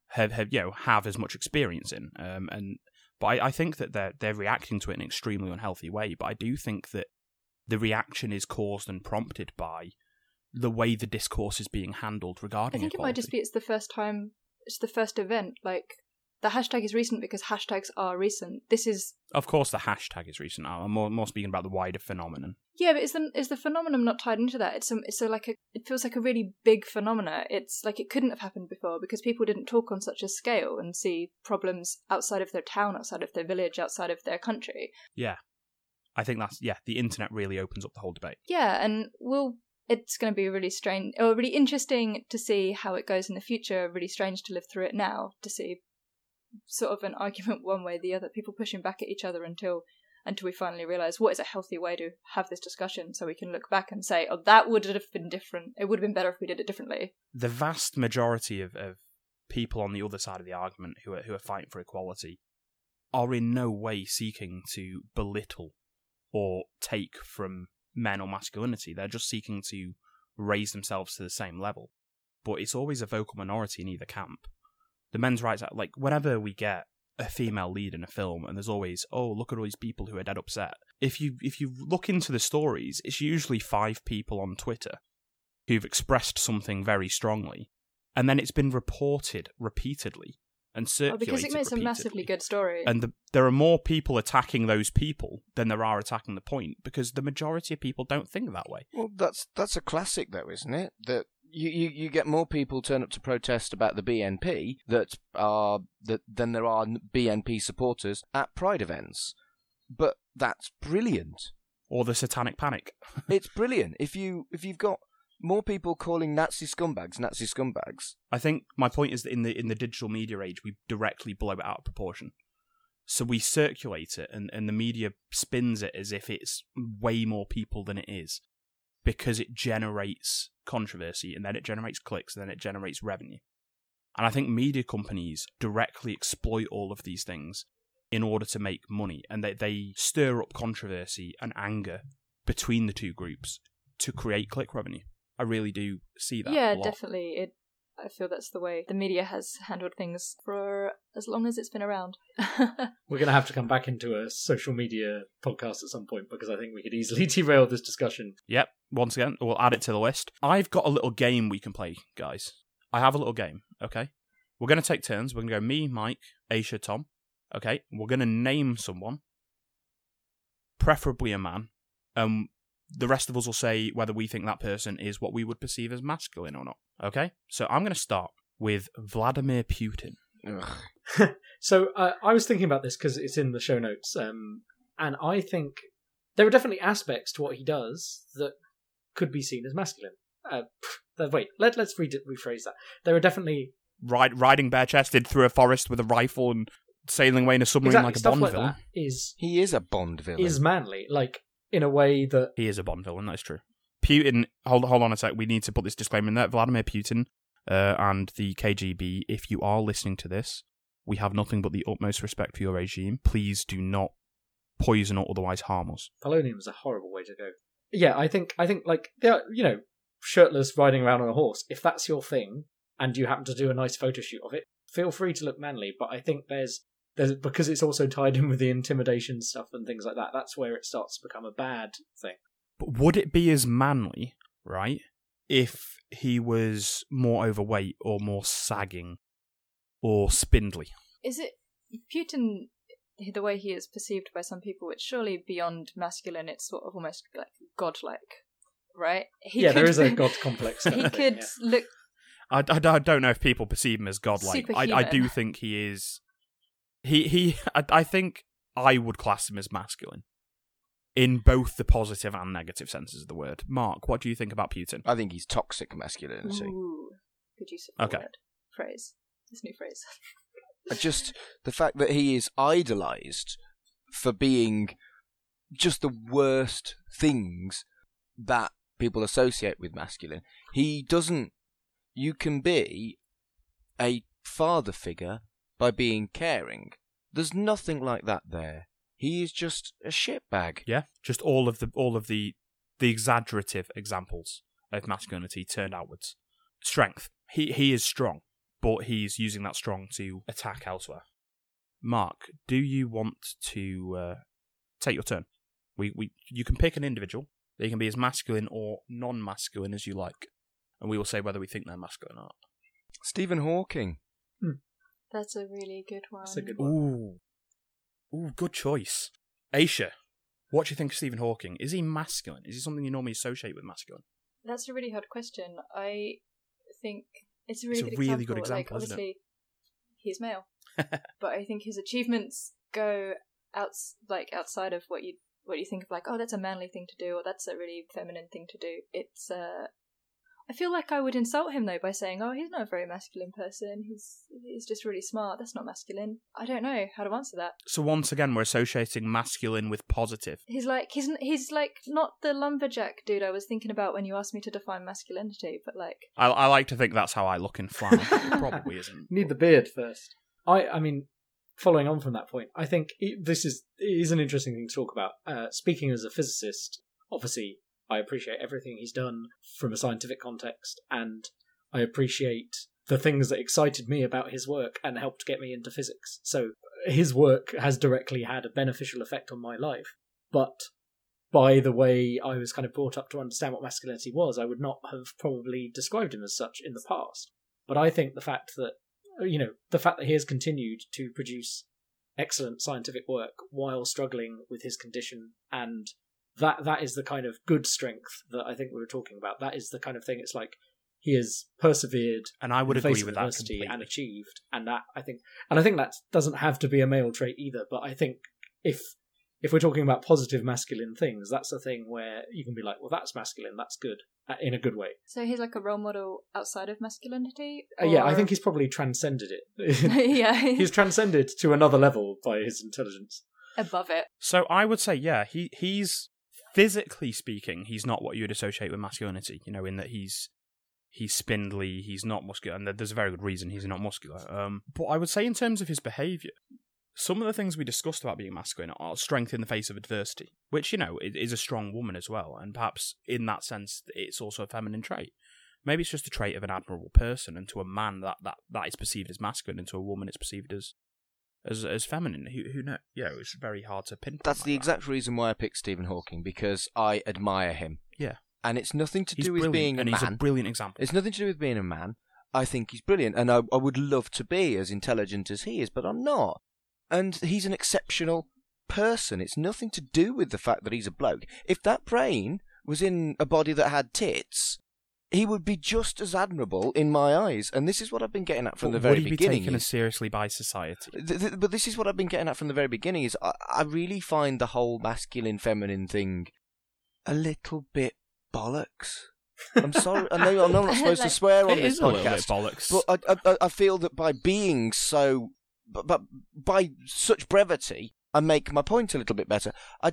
have as much experience in. But I think that they're reacting to it in an extremely unhealthy way. But I do think that the reaction is caused and prompted by the way the discourse is being handled regarding equality. I think equality. It might just be it's the first event. Like, the hashtag is recent because hashtags are recent. This is... Of course the hashtag is recent. I'm more speaking about the wider phenomenon. Yeah, but is the phenomenon not tied into that? It feels like a really big phenomena. It's like it couldn't have happened before because people didn't talk on such a scale and see problems outside of their town, outside of their village, outside of their country. Yeah. I think the internet really opens up the whole debate. Yeah, and it's going to be really strange, or really interesting to see how it goes in the future, really strange to live through it now, to see sort of an argument one way or the other, people pushing back at each other until we finally realise what is a healthy way to have this discussion, so we can look back and say, oh, that would have been different. It would have been better if we did it differently. The vast majority of people on the other side of the argument who are fighting for equality are in no way seeking to belittle or take from men or masculinity. They're just seeking to raise themselves to the same level. But it's always a vocal minority in either camp. The men's rights, like, whenever we get a female lead in a film, and there's always, oh, look at all these people who are dead upset. If you look into the stories, it's usually 5 people on Twitter who've expressed something very strongly, and then it's been reported repeatedly and circulated because it makes a repeatedly. massively good story. And there are more people attacking those people than there are attacking the point, because the majority of people don't think that way. Well, that's a classic, though, isn't it? That you get more people turn up to protest about the BNP than there are BNP supporters at Pride events. But that's brilliant. Or the Satanic Panic. It's brilliant. If you've got more people calling Nazi scumbags. I think my point is that in the digital media age, we directly blow it out of proportion. So we circulate it, and the media spins it as if it's way more people than it is, because it generates controversy, and then it generates clicks, and then it generates revenue. And I think media companies directly exploit all of these things in order to make money, and they stir up controversy and anger between the two groups to create click revenue. I really do see that. Yeah, a lot. definitely. I feel that's the way the media has handled things for as long as it's been around. We're going to have to come back into a social media podcast at some point, because I think we could easily derail this discussion. Yep, once again, we'll add it to the list. I've got a little game we can play, guys. I have a little game, okay? We're going to take turns. We're going to go me, Mike, Aisha, Tom. Okay? We're going to name someone, preferably a man, the rest of us will say whether we think that person is what we would perceive as masculine or not. Okay? So I'm going to start with Vladimir Putin. So I was thinking about this because it's in the show notes, and I think there are definitely aspects to what he does that could be seen as masculine. Wait, let's rephrase that. There are definitely... Riding bare-chested through a forest with a rifle and sailing away in a submarine like a stuff Bond like villain. He is a Bond villain. Is manly, like, in a way that... He is a Bond villain, that's true. Putin, hold on a sec, we need to put this disclaimer in there. Vladimir Putin and the KGB, if you are listening to this, we have nothing but the utmost respect for your regime. Please do not poison or otherwise harm us. Polonium is a horrible way to go. Yeah, I think like, they're, shirtless riding around on a horse, if that's your thing, and you happen to do a nice photo shoot of it, feel free to look manly, but I think there's because it's also tied in with the intimidation stuff and things like that, that's where it starts to become a bad thing. But would it be as manly, right, if he was more overweight or more sagging or spindly? Is it Putin, the way he is perceived by some people, it's surely beyond masculine, it's sort of almost like godlike, right? There is a god complex. He could look... I don't know if people perceive him as godlike. I do think he is... I think I would class him as masculine. In both the positive and negative senses of the word. Mark, what do you think about Putin? I think he's toxic masculinity. Ooh, good use of the word. Phrase. This new phrase. Just the fact that he is idolised for being just the worst things that people associate with masculine. He doesn't... You can be a father figure by being caring. There's nothing like that there. He is just a shitbag. Yeah, just all of the exaggerative examples of masculinity turned outwards. Strength. He is strong, but he's using that strong to attack elsewhere. Mark, do you want to take your turn? You can pick an individual. They can be as masculine or non-masculine as you like, and we will say whether we think they're masculine or not. Stephen Hawking. That's a really good one. That's a good one. Ooh, good choice. Aisha, what do you think of Stephen Hawking? Is he masculine? Is he something you normally associate with masculine? That's a really hard question. I think it's a really good example. Like, obviously, he's male, but I think his achievements go outside of what you think of, like, oh, that's a manly thing to do, or that's a really feminine thing to do. It's I feel like I would insult him though by saying, oh, he's not a very masculine person. He's just really smart. That's not masculine. I don't know how to answer that. So once again, we're associating masculine with positive. He's like not the lumberjack dude I was thinking about when you asked me to define masculinity, but like... I like to think that's how I look in flannel. It probably isn't. Need the beard first. I mean, following on from that point, I think it is an interesting thing to talk about. Speaking as a physicist, obviously, I appreciate everything he's done from a scientific context, and I appreciate the things that excited me about his work and helped get me into physics. So his work has directly had a beneficial effect on my life. But by the way I was kind of brought up to understand what masculinity was, I would not have probably described him as such in the past. But I think the fact that he has continued to produce excellent scientific work while struggling with his condition, and that is the kind of good strength that I think we were talking about. That is the kind of thing. It's like he has persevered, and I would in the face agree of with that adversity completely. and achieved, and I think that doesn't have to be a male trait either. But I think if we're talking about positive masculine things, that's a thing where you can be like, well, that's masculine, that's good, in a good way. So he's like a role model outside of masculinity? Yeah, I or- think he's probably transcended it. yeah, He's transcended to another level by his intelligence. above it. So I would say, yeah, he's physically speaking, he's not what you'd associate with masculinity. In that he's spindly, he's not muscular, and there's a very good reason he's not muscular. But I would say, in terms of his behaviour, some of the things we discussed about being masculine are strength in the face of adversity, which, is a strong woman as well, and perhaps in that sense, it's also a feminine trait. Maybe it's just a trait of an admirable person, and to a man that is perceived as masculine, and to a woman it's perceived as feminine. Who knows? It's very hard to pinpoint. That's like the that. exact reason why I picked Stephen Hawking, because I admire him. Yeah. And it's nothing to He's do with brilliant, being a and man. he's a brilliant example. It's nothing to do with being a man. I think he's brilliant, and I would love to be as intelligent as he is, but I'm not. And he's an exceptional person. It's nothing to do with the fact that he's a bloke. If that brain was in a body that had tits, he would be just as admirable in my eyes. And this is what I've been getting at from the very Would he be beginning. taken as seriously by society? But this is what I've been getting at from the very beginning, is I really find the whole masculine-feminine thing a little bit bollocks. I'm sorry, I know I'm not supposed to swear on It this is a little bit podcast, bollocks. but I feel that by being so, but by such brevity, I make my point a little bit better. I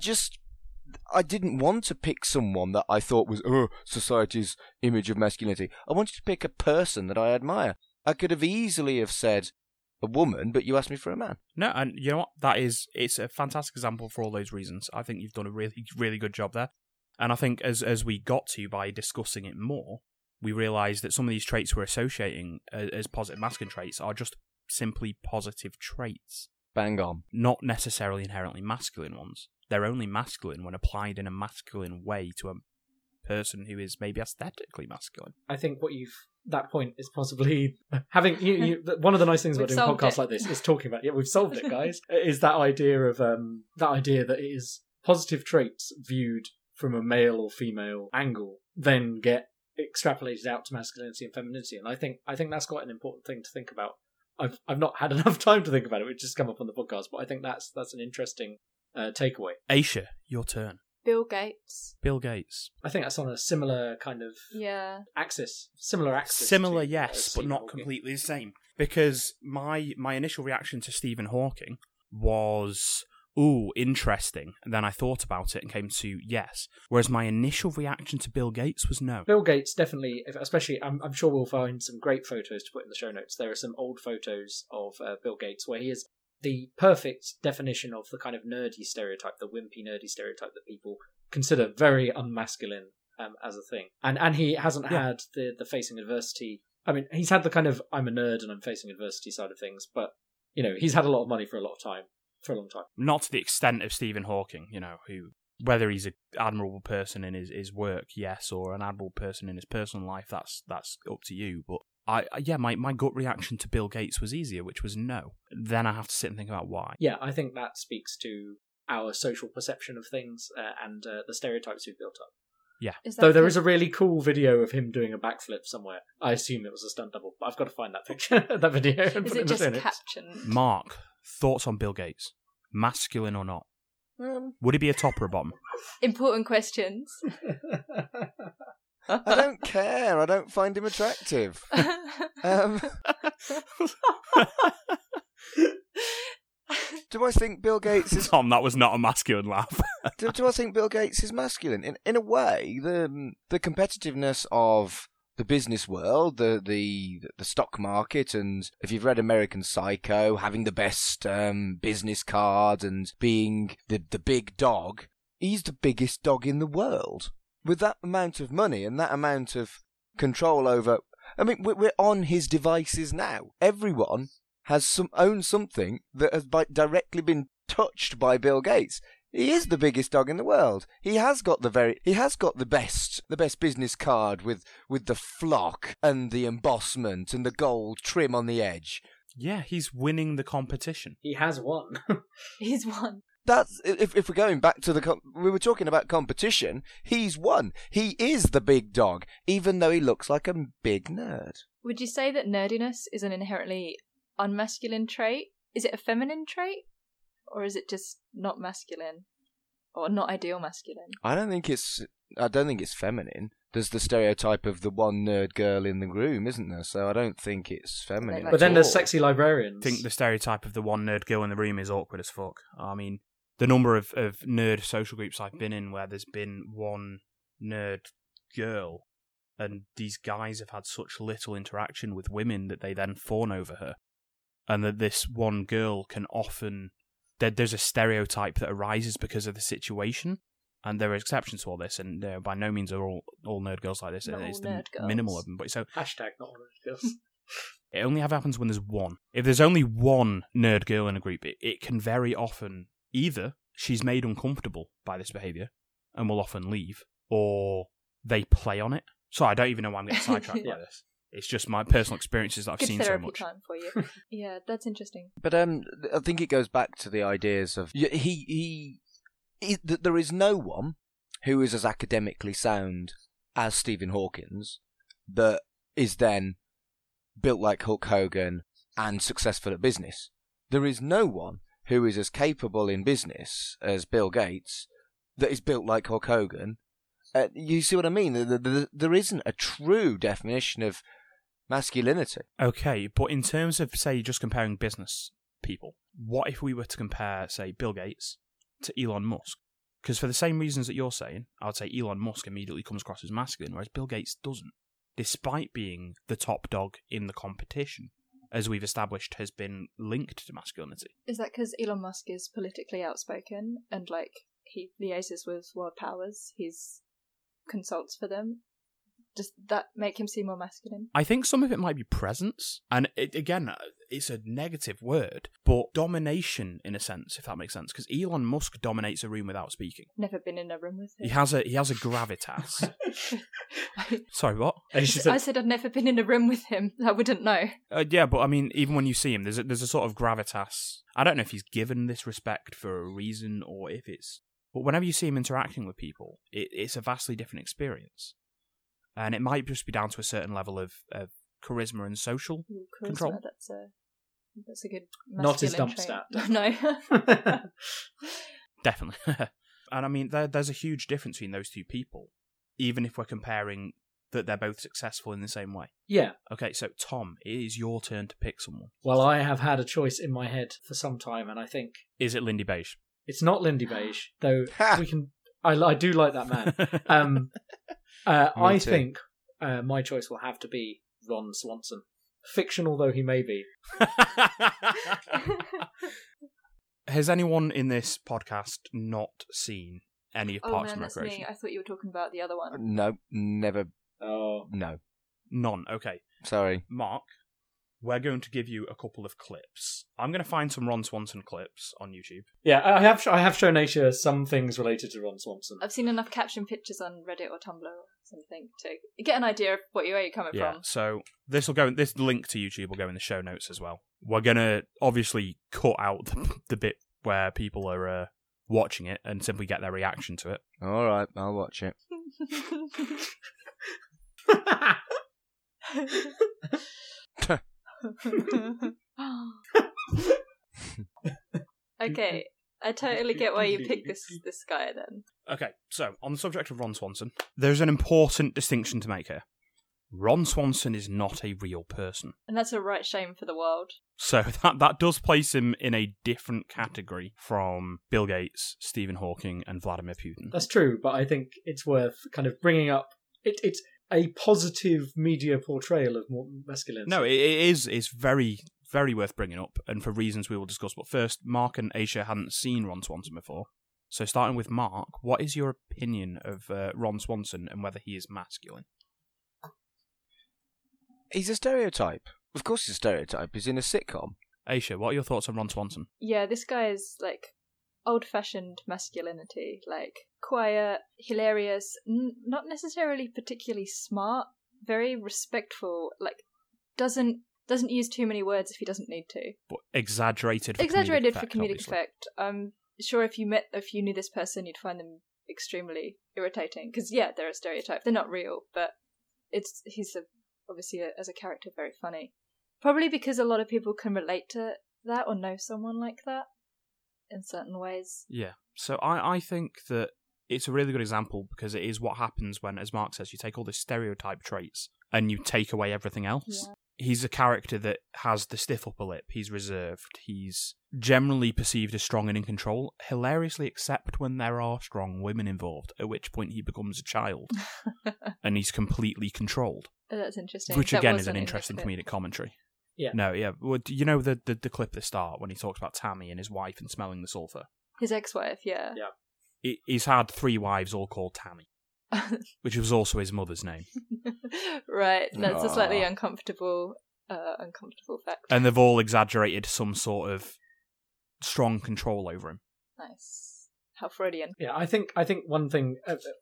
didn't want to pick someone that I thought was society's image of masculinity. I wanted to pick a person that I admire. I could have easily have said a woman, but you asked me for a man. No, and you know what? It's a fantastic example for all those reasons. I think you've done a really, really good job there. And I think as we got to, by discussing it more, we realised that some of these traits we're associating as positive masculine traits are just simply positive traits. Bang on. Not necessarily inherently masculine ones. They're only masculine when applied in a masculine way to a person who is maybe aesthetically masculine. I think that point is possibly having one of the nice things about We've doing solved podcasts it. like this is talking about we've solved it, guys. Is that idea that it is positive traits viewed from a male or female angle then get extrapolated out to masculinity and femininity, and I think that's quite an important thing to think about. I've not had enough time to think about it. It's just come up on the podcast, but I think that's an interesting takeaway. Aisha, your turn. Bill Gates. Bill Gates. I think that's on a similar kind of Yeah. axis. Similar axis. Similar, to, yes, but Stephen not Hawking. completely the same. Because my initial reaction to Stephen Hawking was, ooh, interesting. And then I thought about it and came to yes. Whereas my initial reaction to Bill Gates was no. Bill Gates definitely, especially, I'm sure we'll find some great photos to put in the show notes. There are some old photos of Bill Gates where he is the perfect definition of the kind of nerdy stereotype, the wimpy nerdy stereotype that people consider very unmasculine as a thing. And he hasn't had the facing adversity. I mean, he's had the kind of I'm a nerd and I'm facing adversity side of things, but he's had a lot of money for a long time. Not to the extent of Stephen Hawking, who, whether he's an admirable person in his work, yes, or an admirable person in his personal life, that's up to you. But my gut reaction to Bill Gates was easier, which was no. Then I have to sit and think about why. Yeah, I think that speaks to our social perception of things and the stereotypes we've built up. Yeah. Though there is a really cool video of him doing a backflip somewhere. I assume it was a stunt double, but I've got to find that picture, that video, and Is put it it in the just show notes. captioned? Mark, thoughts on Bill Gates? Masculine or not? Would he be a top or a bottom? Important questions. I don't care. I don't find him attractive. Do I think Bill Gates is? Tom, that was not a masculine laugh. Do I think Bill Gates is masculine? In a way, the competitiveness of the business world, the stock market, and if you've read American Psycho, having the best business card and being the big dog, he's the biggest dog in the world. With that amount of money and that amount of control over, I mean, we're on his devices now. Everyone has owns something that has directly been touched by Bill Gates. He is the biggest dog in the world. He has got the best business card with the flock and the embossment and the gold trim on the edge. Yeah, he's winning the competition. He has won. He's won. That's if we're going back to we were talking about competition. He's won. He is the big dog, even though he looks like a big nerd. Would you say that nerdiness is an inherently unmasculine trait? Is it a feminine trait? Or is it just not masculine? Or not ideal masculine? I don't think it's feminine. There's the stereotype of the one nerd girl in the room, isn't there? So I don't think it's feminine. Like But then there's at all. sexy librarians. I think the stereotype of the one nerd girl in the room is awkward as fuck. I mean, the number of nerd social groups I've been in where there's been one nerd girl and these guys have had such little interaction with women that they then fawn over her. And that this one girl can often... There's a stereotype that arises because of the situation, and there are exceptions to all this, and by no means are all nerd girls like this. Not It's all the nerd girls. minimal of them. But so Hashtag not all girls. it only ever happens when there's one. If there's only one nerd girl in a group, it can very often either she's made uncomfortable by this behaviour and will often leave, or they play on it. So I don't even know why I'm getting sidetracked by this. It's just my personal experiences that I've Good seen so therapy much. time for you. Yeah, that's interesting. But I think it goes back to the ideas of there is no one who is as academically sound as Stephen Hawkins that is then built like Hulk Hogan and successful at business. There is no one who is as capable in business as Bill Gates that is built like Hulk Hogan. You see what I mean? There isn't a true definition of masculinity. Okay, but in terms of, say, just comparing business people, what if we were to compare, say, Bill Gates to Elon Musk? Because for the same reasons that you're saying, I would say Elon Musk immediately comes across as masculine, whereas Bill Gates doesn't, despite being the top dog in the competition, as we've established has been linked to masculinity. Is that because Elon Musk is politically outspoken and, like, he liaises with world powers, he's consults for them? Does that make him seem more masculine? I think some of it might be presence, and again, it's a negative word, but domination in a sense, if that makes sense, because Elon Musk dominates a room without speaking. Never been in a room with him. He has a gravitas. Sorry, what? And she said, I said I've never been in a room with him. I wouldn't know. Yeah, but I mean, even when you see him, there's a sort of gravitas. I don't know if he's given this respect for a reason or if it's... But whenever you see him interacting with people, it's a vastly different experience. And it might just be down to a certain level of charisma and social Charisma, control. That's a good Not his dump masculine stat. trait. No. Definitely. And I mean, there's a huge difference between those two people, even if we're comparing that they're both successful in the same way. Yeah. Okay, so Tom, it is your turn to pick someone. Well, I have had a choice in my head for some time, and I think Is it Lindy Beige? it's not Lindy Beige, though we can. I do like that man. I too. think my choice will have to be Ron Swanson, fictional though he may be. Has anyone in this podcast not seen any of Oh Parks man, and that's Recreation? me. I thought you were talking about the other one. No, never. Oh, No, None. Okay. sorry. Mark, we're going to give you a couple of clips. I'm going to find some Ron Swanson clips on YouTube. yeah. I have shown Aisha some things related to Ron Swanson. I've seen enough caption pictures on Reddit or Tumblr or something to get an idea of where you're coming Yeah. from. So this link to YouTube will go in the show notes as well. We're going to obviously cut out the bit where people are watching it and simply get their reaction to it. All right, I'll watch it. Okay, I totally get why you picked this guy then. Okay, so on the subject of Ron Swanson, there's an important distinction to make here. Ron Swanson is not a real person. And that's a right shame for the world. So that does place him in a different category from Bill Gates, Stephen Hawking, and Vladimir Putin. That's true, but I think it's worth kind of bringing up. It's a positive media portrayal of more masculinity. No, it is. It's very, very worth bringing up, and for reasons we will discuss. But first, Mark and Aisha hadn't seen Ron Swanson before. So starting with Mark, what is your opinion of Ron Swanson and whether he is masculine? He's a stereotype. Of course he's a stereotype. He's in a sitcom. Aisha, what are your thoughts on Ron Swanson? Yeah, this guy is like old-fashioned masculinity, like quiet, hilarious, not necessarily particularly smart, very respectful, like doesn't use too many words if he doesn't need to. But exaggerated for comedic obviously. effect. I'm sure if you knew this person, you'd find them extremely irritating. Because they're a stereotype. They're not real, but he's obviously as a character very funny. Probably because a lot of people can relate to that or know someone like that in certain ways. Yeah. So I think that it's a really good example because it is what happens when, as Mark says, you take all the stereotype traits and you take away everything else. Yeah. He's a character that has the stiff upper lip, he's reserved, he's generally perceived as strong and in control, hilariously except when there are strong women involved, at which point he becomes a child and he's completely controlled. Oh, that's interesting. Which That again is wasn't an in the interesting clip. comedic commentary. Yeah. No, yeah. Well, you know the clip at the start when he talks about Tammy and his wife and smelling the sulphur? His ex-wife, yeah. He's had 3 wives all called Tammy, which was also his mother's name. Right, that's a slightly Aw. uncomfortable fact. And they've all exaggerated some sort of strong control over him. Nice. How Freudian. Yeah, I think one thing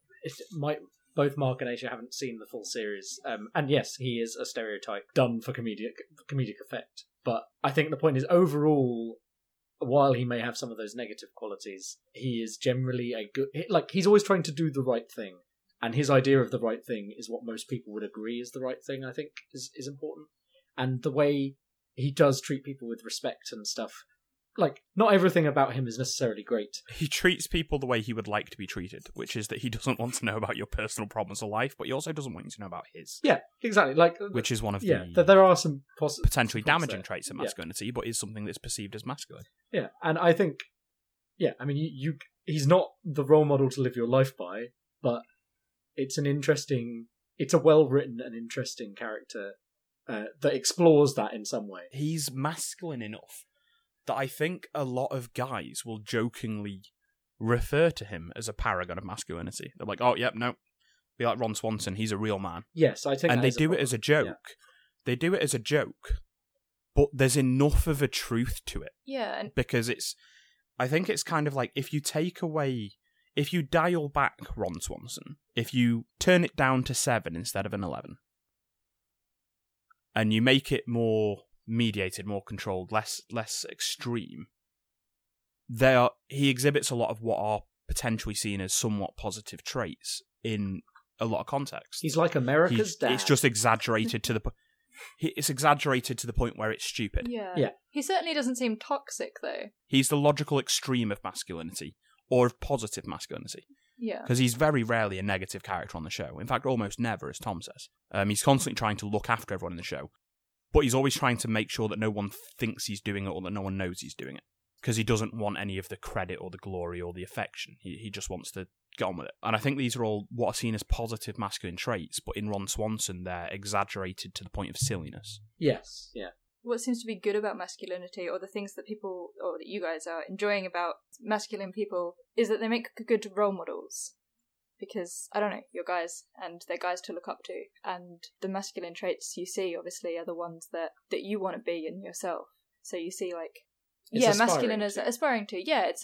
both Mark and Asia haven't seen the full series, and yes, he is a stereotype done for comedic effect. But I think the point is overall, while he may have some of those negative qualities, he is generally a good. He's always trying to do the right thing, and his idea of the right thing is what most people would agree is the right thing. I think is important, and the way he does treat people with respect and stuff. Like, not everything about him is necessarily great. He treats people the way he would like to be treated, which is that he doesn't want to know about your personal problems of life, but he also doesn't want you to know about his. Yeah, exactly. Like, which is one of there are some potentially damaging there. traits of masculinity, but is something that's perceived as masculine. Yeah, and I think, I mean, he's not the role model to live your life by, but it's a well-written and interesting character that explores that in some way. He's masculine enough that I think a lot of guys will jokingly refer to him as a paragon of masculinity. They're like, oh, yep, no. Be like Ron Swanson, he's a real man. Yes, I think and they do it as a joke. Yeah. They do it as a joke, but there's enough of a truth to it. Yeah. Because I think it's kind of like, if you dial back Ron Swanson, if you turn it down to 7 instead of an 11, and you make it more mediated, more controlled, less extreme, he exhibits a lot of what are potentially seen as somewhat positive traits in a lot of contexts. He's like America's dad. It's just exaggerated to the it's exaggerated to the point where it's stupid. Yeah. He certainly doesn't seem toxic, though. He's the logical extreme of masculinity, or of positive masculinity. Yeah. Because he's very rarely a negative character on the show. In fact, almost never, as Tom says. He's constantly trying to look after everyone in the show. But he's always trying to make sure that no one thinks he's doing it or that no one knows he's doing it. Because he doesn't want any of the credit or the glory or the affection. He just wants to get on with it. And I think these are all what are seen as positive masculine traits, but in Ron Swanson, they're exaggerated to the point of silliness. Yes, yeah. What seems to be good about masculinity, or the things that people, or that you guys are enjoying about masculine people, is that they make good role models. Because, I don't know, you're guys, and they're guys to look up to. And the masculine traits you see, obviously, are the ones that you want to be in yourself. So you see, like, It's masculine as to. aspiring to. Yeah, it's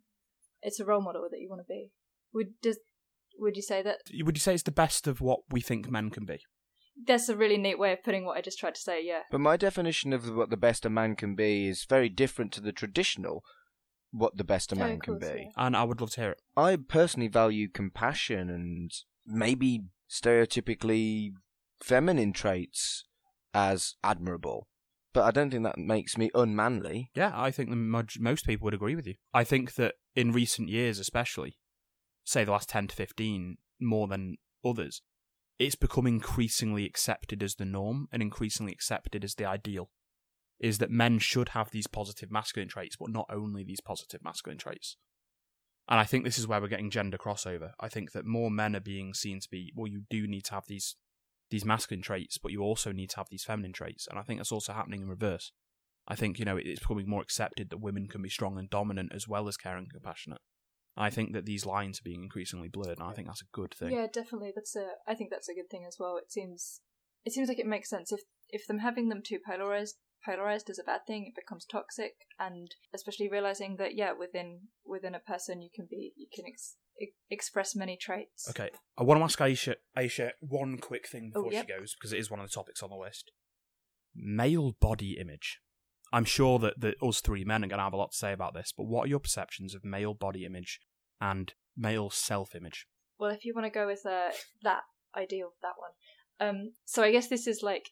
a role model that you want to be. Would you say that? Would you say it's the best of what we think men can be? That's a really neat way of putting what I just tried to say, yeah. But my definition of what the best a man can be is very different to the traditional what the best a man can be. Yeah. And I would love to hear it. I personally value compassion and maybe stereotypically feminine traits as admirable. But I don't think that makes me unmanly. Yeah, I think most people would agree with you. I think that in recent years especially, say the last 10 to 15, more than others, it's become increasingly accepted as the norm and increasingly accepted as the ideal. Is that men should have these positive masculine traits, but not only these positive masculine traits. And I think this is where we're getting gender crossover. I think that more men are being seen to be, well, you do need to have these masculine traits, but you also need to have these feminine traits. And I think that's also happening in reverse. I think, it's becoming more accepted that women can be strong and dominant as well as caring and compassionate. I think that these lines are being increasingly blurred, and I think that's a good thing. Yeah, definitely. I think that's a good thing as well. It seems like it makes sense if them having them too polarized as a bad thing. It becomes toxic, and especially realizing that within a person you can express many traits. Okay, I want to ask Aisha one quick thing before yep. she goes, because it is one of the topics on the list. Male body image. I'm sure that us three men are going to have a lot to say about this, but what are your perceptions of male body image and male self-image? Well, if you want to go with that ideal, that one. So I guess this is like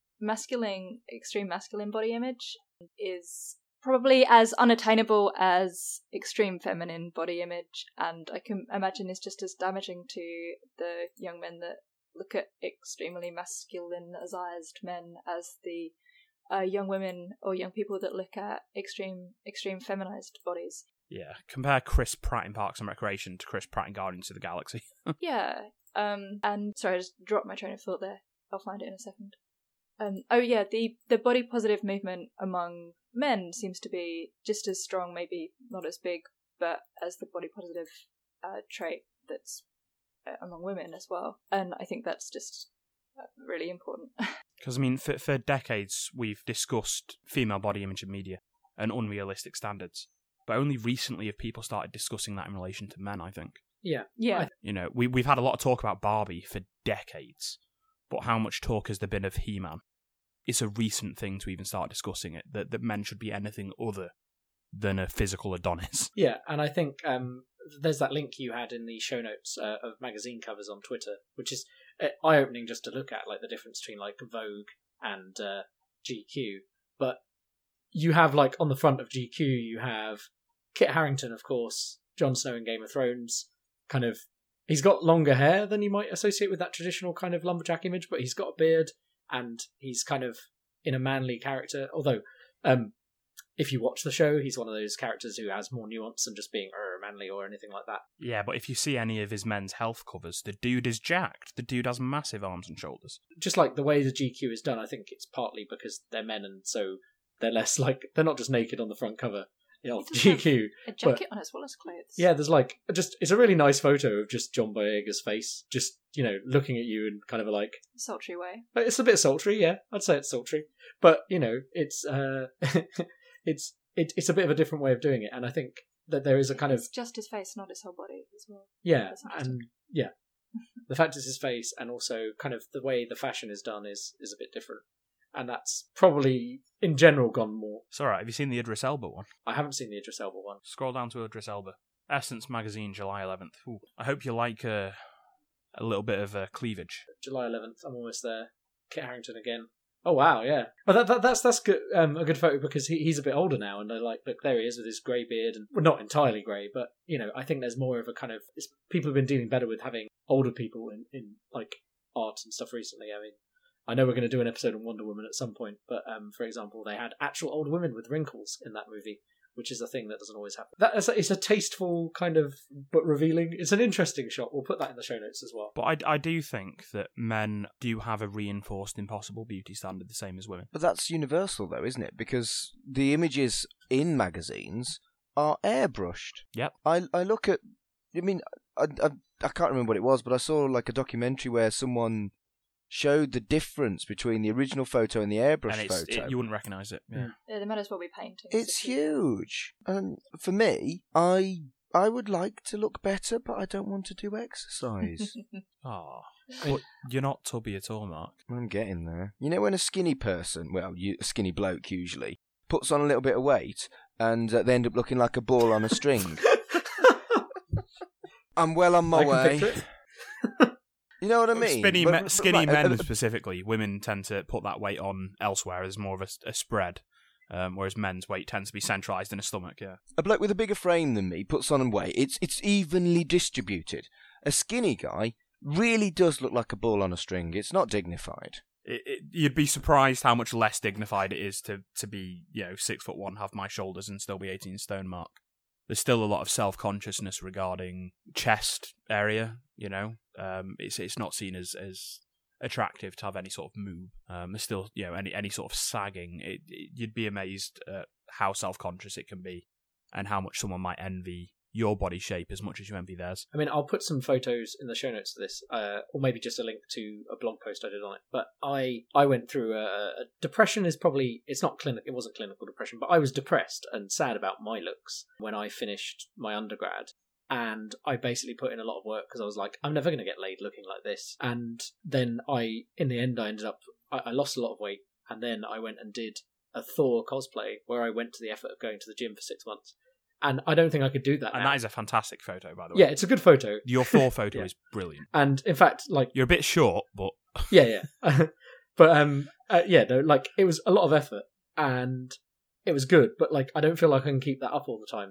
extreme masculine body image is probably as unattainable as extreme feminine body image, and I can imagine it's just as damaging to the young men that look at extremely masculinized men as the young women or young people that look at extreme feminized bodies. Yeah, compare Chris Pratt in Parks and Recreation to Chris Pratt in Guardians of the Galaxy. Yeah, and sorry, I just dropped my train of thought there. I'll find it in a second. The body positive movement among men seems to be just as strong, maybe not as big, but as the body positive trait that's among women as well. And I think that's just really important. Because, I mean, for decades, we've discussed female body image in media and unrealistic standards. But only recently have people started discussing that in relation to men, I think. Yeah. You know, we've had a lot of talk about Barbie for decades, but how much talk has there been of He-Man? It's a recent thing to even start discussing it, that men should be anything other than a physical Adonis. Yeah, and I think there's that link you had in the show notes of magazine covers on Twitter, which is eye-opening just to look at, like the difference between like Vogue and GQ. But you have, like, on the front of GQ, you have Kit Harington, of course, Jon Snow in Game of Thrones, kind of, he's got longer hair than you might associate with that traditional kind of lumberjack image, but he's got a beard, and he's kind of in a manly character, although if you watch the show, he's one of those characters who has more nuance than just being manly or anything like that. Yeah, but if you see any of his men's health covers, the dude is jacked. The dude has massive arms and shoulders. Just like the way the GQ is done, I think it's partly because they're men, and so they're less like, they're not just naked on the front cover of GQ. A jacket on as well as clothes. Yeah, there's like, it's a really nice photo of just John Boyega's face, just, you know, looking at you in kind of a like... sultry way. It's a bit sultry, yeah. I'd say it's sultry. But, you know, it's it's a bit of a different way of doing it, and I think that there is a kind it's just his face, not his whole body as well. Yeah, and yeah. The fact is his face, and also kind of the way the fashion is done is a bit different. And that's probably, in general, gone more. It's alright, have you seen the Idris Elba one? I haven't seen the Idris Elba one. Scroll down to Idris Elba. Essence magazine, July 11th. Ooh. I hope you like a little bit of cleavage. July 11th, I'm almost there. Kit Harington again. Oh wow, yeah. But that's good. A good photo because he's a bit older now, and I like, look, there he is with his grey beard, and well, not entirely grey, but you know, I think there's more of a kind of people have been dealing better with having older people in like art and stuff recently. I mean, I know we're going to do an episode on Wonder Woman at some point, but for example, they had actual old women with wrinkles in that movie, which is a thing that doesn't always happen. It's a tasteful kind of, but revealing. It's an interesting shot. We'll put that in the show notes as well. But I do think that men do have a reinforced impossible beauty standard the same as women. But that's universal, though, isn't it? Because the images in magazines are airbrushed. Yep. I look at... I mean, I can't remember what it was, but I saw like a documentary where someone showed the difference between the original photo and the airbrush photo. You wouldn't recognise it. Yeah. Yeah, they might as well be paintings. It's huge. And for me, I would like to look better, but I don't want to do exercise. Oh, but you're not tubby at all, Mark. I'm getting there. You know when a skinny person, a skinny bloke usually, puts on a little bit of weight and they end up looking like a ball on a string? I'm well on my way. You know what I mean? Skinny men specifically, women tend to put that weight on elsewhere as more of a spread, whereas men's weight tends to be centralised in the stomach, yeah. A bloke with a bigger frame than me puts on weight. It's evenly distributed. A skinny guy really does look like a ball on a string. It's not dignified. You'd be surprised how much less dignified it is to be, 6'1", have my shoulders and still be 18 stone, Mark. There's still a lot of self-consciousness regarding chest area, It's not seen as attractive to have any sort of moob. There's still, any sort of sagging. You'd be amazed at how self-conscious it can be and how much someone might envy, your body shape as much as you envy theirs. I mean, I'll put some photos in the show notes of this, or maybe just a link to a blog post I did on it. But I went through a depression is probably, it wasn't clinical depression, but I was depressed and sad about my looks when I finished my undergrad. And I basically put in a lot of work because I was like, I'm never going to get laid looking like this. And then in the end, I lost a lot of weight. And then I went and did a Thor cosplay where I went to the effort of going to the gym for 6 months. And I don't think I could do that And now. that is a fantastic photo, by the way. Yeah, it's a good photo. Your Thor photo Yeah. is brilliant. And in fact, like, You're a bit short, but yeah. But it was a lot of effort and it was good. But like, I don't feel like I can keep that up all the time.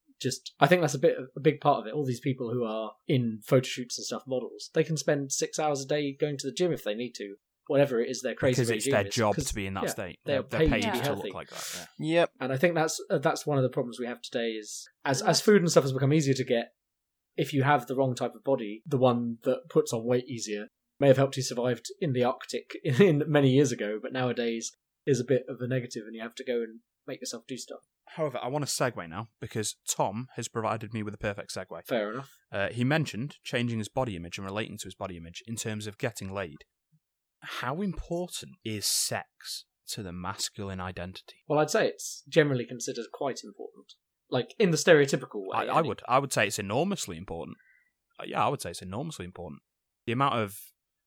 I think that's a big part of it. All these people who are in photo shoots and stuff, models, they can spend 6 hours a day going to the gym if they need to. Whatever it is, their crazy because it's regime their is. job to be in that state. They're paid paid to be to healthy. look like that. Yeah. Yep. And I think that's one of the problems we have today is as food and stuff has become easier to get, if you have the wrong type of body, the one that puts on weight easier may have helped you survive in the Arctic in many years ago, but nowadays is a bit of a negative and you have to go and make yourself do stuff. However, I want to segue now because Tom has provided me with a perfect segue. Fair enough. He mentioned changing his body image and relating to his body image in terms of getting laid. How important is sex to the masculine identity? Well, I'd say it's generally considered quite important. Like, in the stereotypical way. I would say it's enormously important. I would say it's enormously important. The amount of...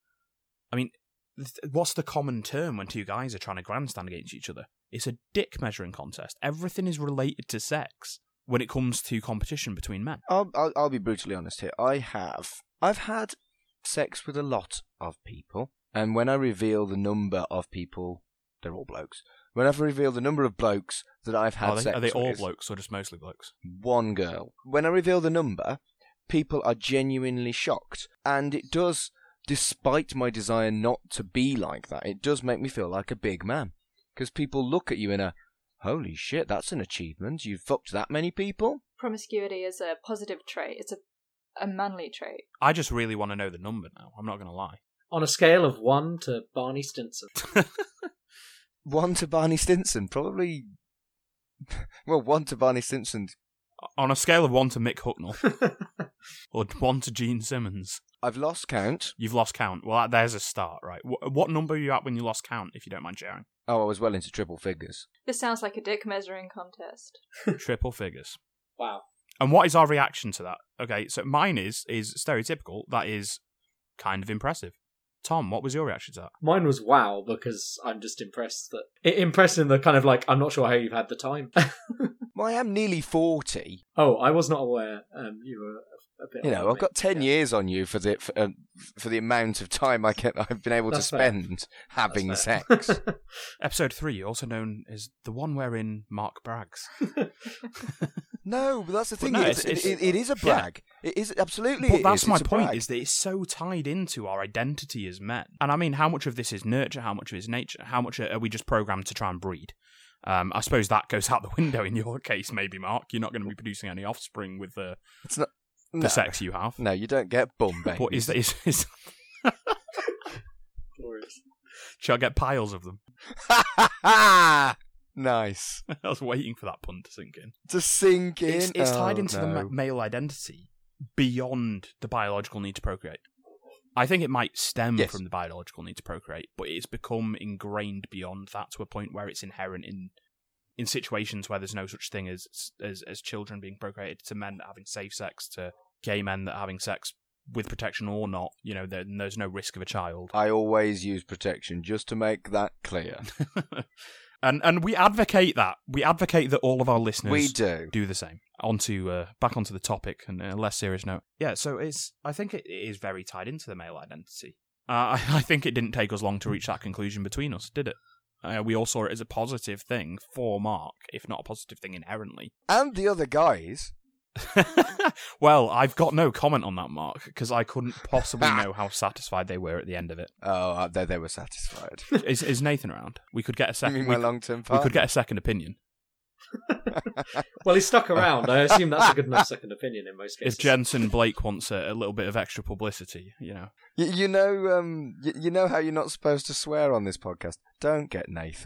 I mean, what's the common term when two guys are trying to grandstand against each other? It's a dick measuring contest. Everything is related to sex when it comes to competition between men. I'll be brutally honest here. I've had sex with a lot of people, and when I reveal the number of people, they're all blokes. When I've revealed the number of blokes that I've had sex with, are they all blokes or just mostly blokes? one girl. When I reveal the number, people are genuinely shocked, and it does, despite my desire not to be like that, it does make me feel like a big man. Because people look at you in a, holy shit, that's an achievement. You've fucked that many people? Promiscuity is a positive trait. It's a manly trait. I just really want to know the number now. I'm not going to lie. On a scale of 1 to Barney Stinson. 1 to Barney Stinson, probably. Well, 1 to Barney Stinson. On a scale of 1 to Mick Hucknall, or 1 to Gene Simmons, I've lost count. you've lost count. Well, there's a start, right? What number are you at when you lost count, if you don't mind sharing? Oh, I was well into triple figures. This sounds like a dick measuring contest. Triple figures. Wow. And what is our reaction to that? Okay, so mine is stereotypical. That is kind of impressive. Tom, what was your reaction to that? Mine was wow, because I'm just impressed impressed in the kind of like, I'm not sure how you've had the time. Well, I am nearly 40. Oh, I was not aware you were a bit You older know, than I've got me. 10 years on you for the amount of time I've been able That's to fair. spend having That's fair. sex. Episode 3, also known as the one wherein Mark brags. No, but that's the thing. no, it is a brag. It is absolutely. But that's my it's a point, brag. is that it's so tied into our identity as men. And I mean, how much of this is nurture, how much of it is nature, how much are we just programmed to try and breed? I suppose that goes out the window in your case, maybe, Mark. You're not going to be producing any offspring with the It's not the sex you have. No, you don't get bum babies. But is Glorious. shall I get piles of them? Nice. I was waiting for that pun to sink in. To sink in. It's tied Oh, into no. the male identity beyond the biological need to procreate. I think it might stem Yes. from the biological need to procreate, but it's become ingrained beyond that to a point where it's inherent in situations where there's no such thing as children being procreated, to men having safe sex, to gay men that are having sex with protection or not. You know, there's no risk of a child. I always use protection, just to make that clear. And we advocate that. We advocate that all of our listeners We do. the same. Back onto the topic and a less serious note. Yeah, so I think it is very tied into the male identity. I think it didn't take us long to reach that conclusion between us, did it? We all saw it as a positive thing for Mark, if not a positive thing inherently. And the other guys. Well, I've got no comment on that, Mark, because I couldn't possibly know how satisfied they were at the end of it. Oh, they were satisfied. Is Nathan around? We could get a You second. mean my long-term We partner? could get a second opinion. Well, he stuck around. I assume that's a good enough second opinion in most cases. If Jensen Blake wants a little bit of extra publicity, you know. You know how you're not supposed to swear on this podcast. Don't get Nathan.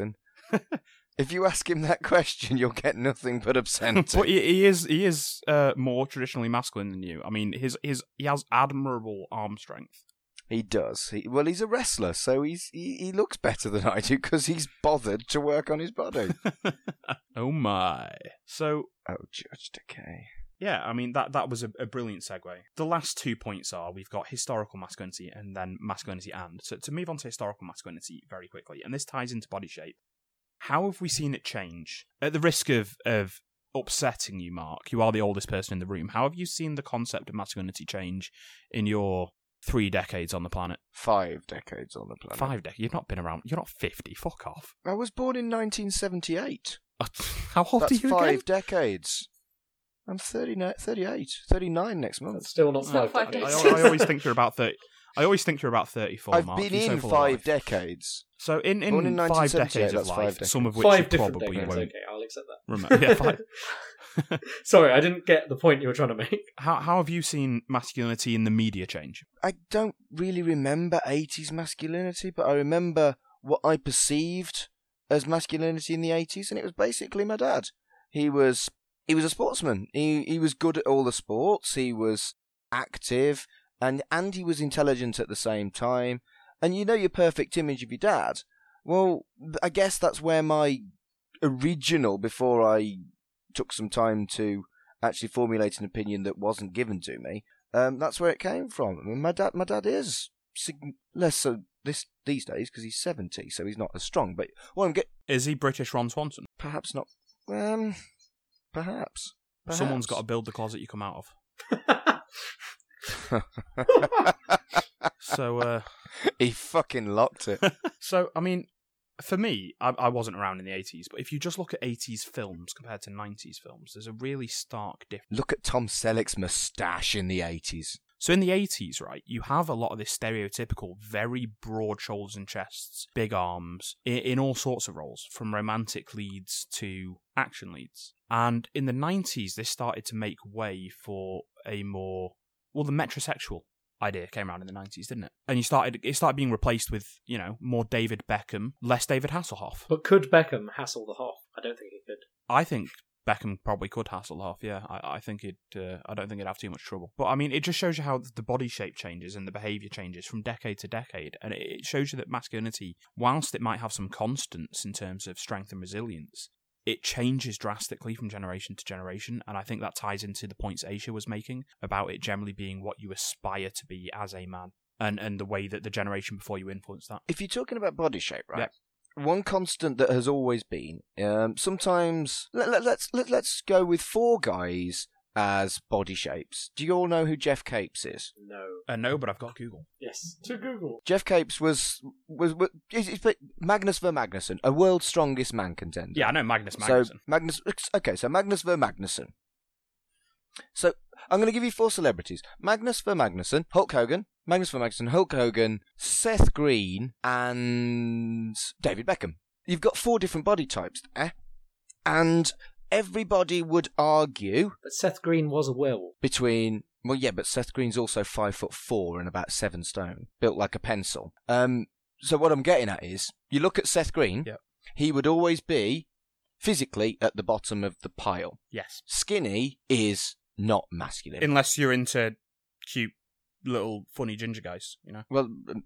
If you ask him that question, you'll get nothing but obscenity. But he is more traditionally masculine than you. I mean, he has admirable arm strength. He does. He's a wrestler, so he looks better than I do because he's bothered to work on his body. Oh my! So, Judge Decay. Yeah, I mean that was a brilliant segue. The last 2 points are we've got historical masculinity and then masculinity and. So to move on to historical masculinity very quickly, and this ties into body shape. How have we seen it change? At the risk of upsetting you, Mark, you are the oldest person in the room. How have you seen the concept of masculinity change in your 3 decades on the planet? 5 decades on the planet. 5 decades? You've not been around. You're not 50. Fuck off. I was born in 1978. How old That's are you again? 5 decades. I'm 39 next month. That's still not Not 5 5 decades. I always think you're about 30. I always think you're about 34, I've Mark. been You're so in full of 5 life. decades. So in Born in 5 1978, decades of that's 5 life, decades. some of which 5 you different probably decades. won't Okay, I'll accept that. remember. Yeah, 5. Sorry, I didn't get the point you were trying to make. How have you seen masculinity in the media change? I don't really remember 80s masculinity, but I remember what I perceived as masculinity in the 80s, and it was basically my dad. He was a sportsman. He was good at all the sports. He was active, and he was intelligent at the same time. And you know your perfect image of your dad. Well, I guess that's where my original, before I took some time to actually formulate an opinion that wasn't given to me, that's where it came from. I mean, my dad is less so these days because he's 70, so he's not as strong. But Is he British Ron Swanson? perhaps not. Perhaps. Someone's got to build the closet you come out of. So, He fucking locked it. I mean, for me, I wasn't around in the 80s, but if you just look at 80s films compared to 90s films, there's a really stark difference. Look at Tom Selleck's moustache in the 80s. So in the 80s, right, you have a lot of this stereotypical, very broad shoulders and chests, big arms, in all sorts of roles, from romantic leads to action leads. And in the 90s, this started to make way for a more, the metrosexual idea came around in the 90s, didn't it? And it started being replaced with, more David Beckham, less David Hasselhoff. But could Beckham hassle the Hoff? I don't think he could. I think Beckham probably could Hasselhoff, yeah. I think I don't think it'd have too much trouble. But I mean, it just shows you how the body shape changes and the behaviour changes from decade to decade. And it shows you that masculinity, whilst it might have some constants in terms of strength and resilience, it changes drastically from generation to generation. And I think that ties into the points Aisha was making about it generally being what you aspire to be as a man. And the way that the generation before you influenced that. If you're talking about body shape, right? Yeah. One constant that has always been, sometimes let's go with 4 guys as body shapes. Do you all know who Jeff Capes is? No. No, but I've got Google. Yes. To Google. Jeff Capes was Magnus Ver Magnusson, a world's strongest man contender. Yeah, I know Magnus Magnusson. So Magnus Ver Magnusson. So I'm going to give you 4 celebrities: Magnus Ver Magnusson, Hulk Hogan, Magnus Ver Magnusson, Hulk Hogan, Seth Green, and David Beckham. You've got 4 different body types there, and everybody would argue But Seth Green was a werewolf. between. Well, yeah, but Seth Green's also 5'4" and about 7 stone, built like a pencil. So what I'm getting at is, you look at Seth Green. Yep. He would always be physically at the bottom of the pile. Yes. Skinny is not masculine. Unless you're into cute little funny ginger guys, Well,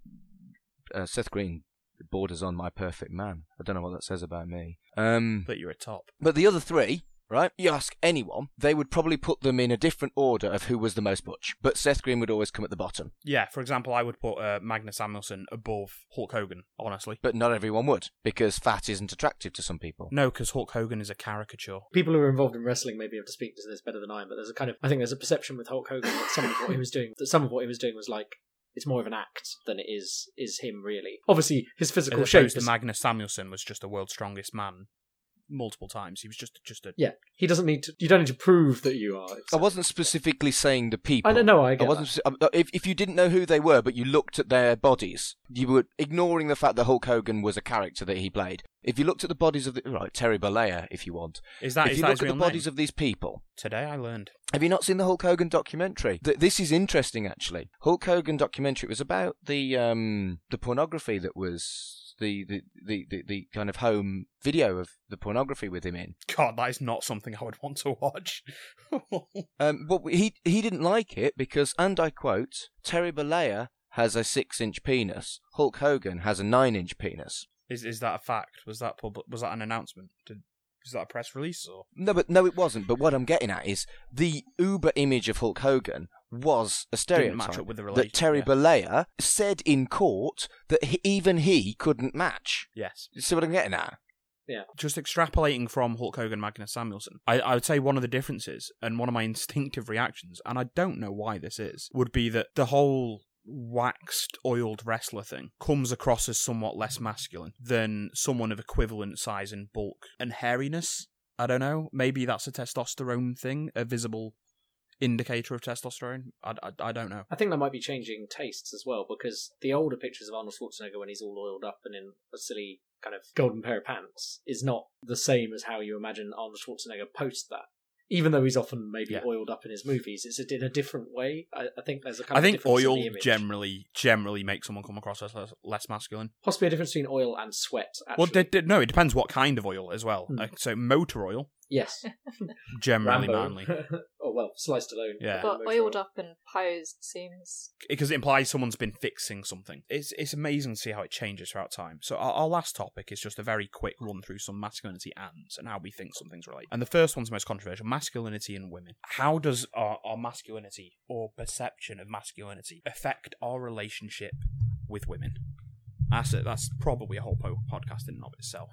Seth Green borders on my perfect man. I don't know what that says about me. But you're a top. But the other 3, right? You ask anyone, they would probably put them in a different order of who was the most butch. But Seth Green would always come at the bottom. Yeah, for example, I would put Magnus Samuelsson above Hulk Hogan, honestly. But not everyone would, because fat isn't attractive to some people. No, because Hulk Hogan is a caricature. People who are involved in wrestling may be able to speak to this better than I am, but I think there's a perception with Hulk Hogan that some of what he was doing was like, it's more of an act than it is him really. Obviously, his physical As shape opposed to is... Magnus Samuelsson was just the world's strongest man multiple times. He was just a... Yeah, he doesn't need to... You don't need to prove that you are. I wasn't specifically saying the people. I don't know, I get I wasn't. If you didn't know who they were, but you looked at their bodies, you were ignoring the fact that Hulk Hogan was a character that he played. If you looked at the bodies of Terry Bollea, if you want. Is that if is you that look his at the real bodies name? of these people. Today I learned. Have you not seen the Hulk Hogan documentary? This is interesting, actually. Hulk Hogan documentary. It was about the pornography that was the kind of home video of the pornography with him in. God, that is not something I would want to watch. But he didn't like it because, and I quote, Terry Bollea has a 6-inch penis. Hulk Hogan has a 9-inch penis. Is that a fact? Was that an announcement? Was that a press release or? No, it wasn't. But what I'm getting at is the uber image of Hulk Hogan was a Didn't match stereotype up with the that relation, Terry yeah. Bollea said in court that even he couldn't match. Yes. You see what I'm getting at? Just extrapolating from Hulk Hogan, Magnus Samuelsson, I would say one of the differences, and one of my instinctive reactions, and I don't know why this is, would be that the whole waxed, oiled wrestler thing comes across as somewhat less masculine than someone of equivalent size and bulk and hairiness. I don't know. Maybe that's a testosterone thing, a visible indicator of testosterone. I don't know. I think that might be changing tastes as well, because the older pictures of Arnold Schwarzenegger when he's all oiled up and in a silly kind of golden pair of pants is not the same as how you imagine Arnold Schwarzenegger post that. Even though he's often maybe oiled up in his movies, it's in a different way. I think there's a kind of difference oil in the image. generally makes someone come across as less masculine. Possibly a difference between oil and sweat, actually. Well, no, it depends what kind of oil as well. So motor oil, yes. generally Rambo. manly. Oh, well, sliced alone. Yeah. But oiled up and posed seems... Because it implies someone's been fixing something. It's amazing to see how it changes throughout time. So our last topic is just a very quick run through some masculinity ands and how we think some things relate. And the first one's the most controversial, masculinity in women. How does our masculinity or perception of masculinity affect our relationship with women? That's probably a whole podcast in and of itself.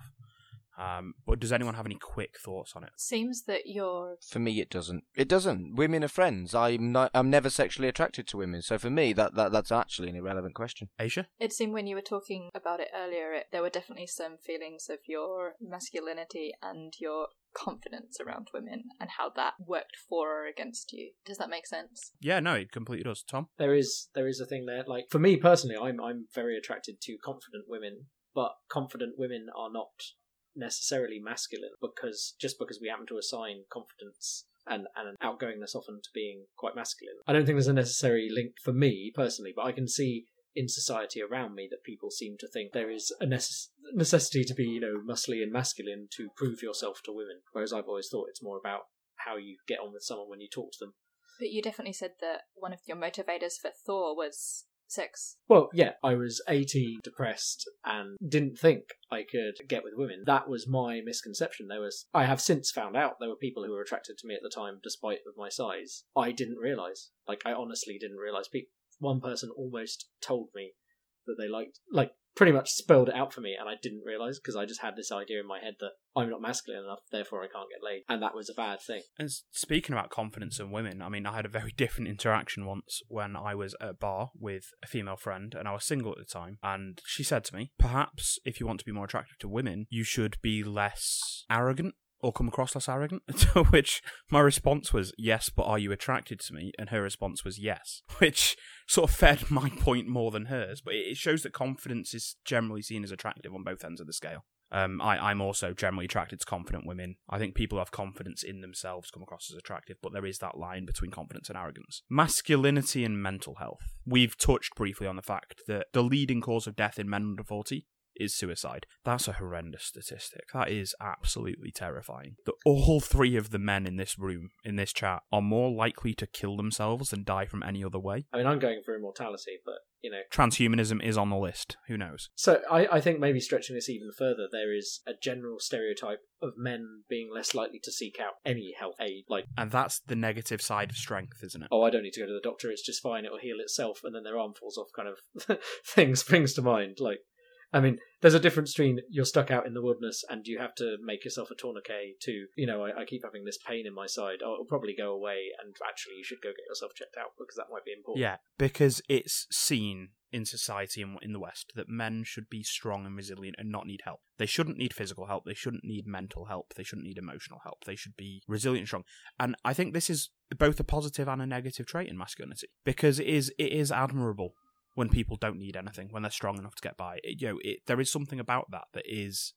But does anyone have any quick thoughts on it? Seems that you're... For me, it doesn't. It doesn't. Women are friends. I'm never sexually attracted to women. So for me, that's actually an irrelevant question. Aisha? It seemed when you were talking about it earlier, there were definitely some feelings of your masculinity and your confidence around women and how that worked for or against you. Does that make sense? Yeah, no, it completely does. Tom? There is a thing there. Like, for me personally, I'm very attracted to confident women, but confident women are not necessarily masculine because we happen to assign confidence and an outgoingness often to being quite masculine. I don't think there's a necessary link for me personally, but I can see in society around me that people seem to think there is a necessity to be, muscly and masculine to prove yourself to women, whereas I've always thought it's more about how you get on with someone when you talk to them. But you definitely said that one of your motivators for Thor was sex. Well, yeah, I was 18, depressed, and didn't think I could get with women. That was my misconception. I have since found out there were people who were attracted to me at the time, despite of my size. I didn't realise. I honestly didn't realise. One person almost told me that they liked, pretty much spelled it out for me, and I didn't realise because I just had this idea in my head that I'm not masculine enough, therefore I can't get laid, and that was a bad thing. And speaking about confidence in women, I mean, I had a very different interaction once when I was at a bar with a female friend, and I was single at the time, and she said to me, perhaps if you want to be more attractive to women, you should be less arrogant or come across less arrogant, to which my response was, yes, but are you attracted to me? And her response was yes, which sort of fed my point more than hers, but it shows that confidence is generally seen as attractive on both ends of the scale. I'm also generally attracted to confident women. I think people who have confidence in themselves come across as attractive, but there is that line between confidence and arrogance. Masculinity and mental health. We've touched briefly on the fact that the leading cause of death in men under 40 is suicide. That's a horrendous statistic. That is absolutely terrifying. That all three of the men in this room, in this chat, are more likely to kill themselves than die from any other way. I mean, I'm going for immortality, but, Transhumanism is on the list. Who knows? So I think maybe stretching this even further, there is a general stereotype of men being less likely to seek out any health aid. And that's the negative side of strength, isn't it? Oh, I don't need to go to the doctor, it's just fine, it'll heal itself, and then their arm falls off kind of thing springs to mind. I mean, there's a difference between you're stuck out in the wilderness and you have to make yourself a tourniquet to, I keep having this pain in my side. Oh, it'll probably go away and actually you should go get yourself checked out because that might be important. Yeah, because it's seen in society and in the West that men should be strong and resilient and not need help. They shouldn't need physical help. They shouldn't need mental help. They shouldn't need emotional help. They should be resilient and strong. And I think this is both a positive and a negative trait in masculinity because it is admirable when people don't need anything, when they're strong enough to get by. There is something about that is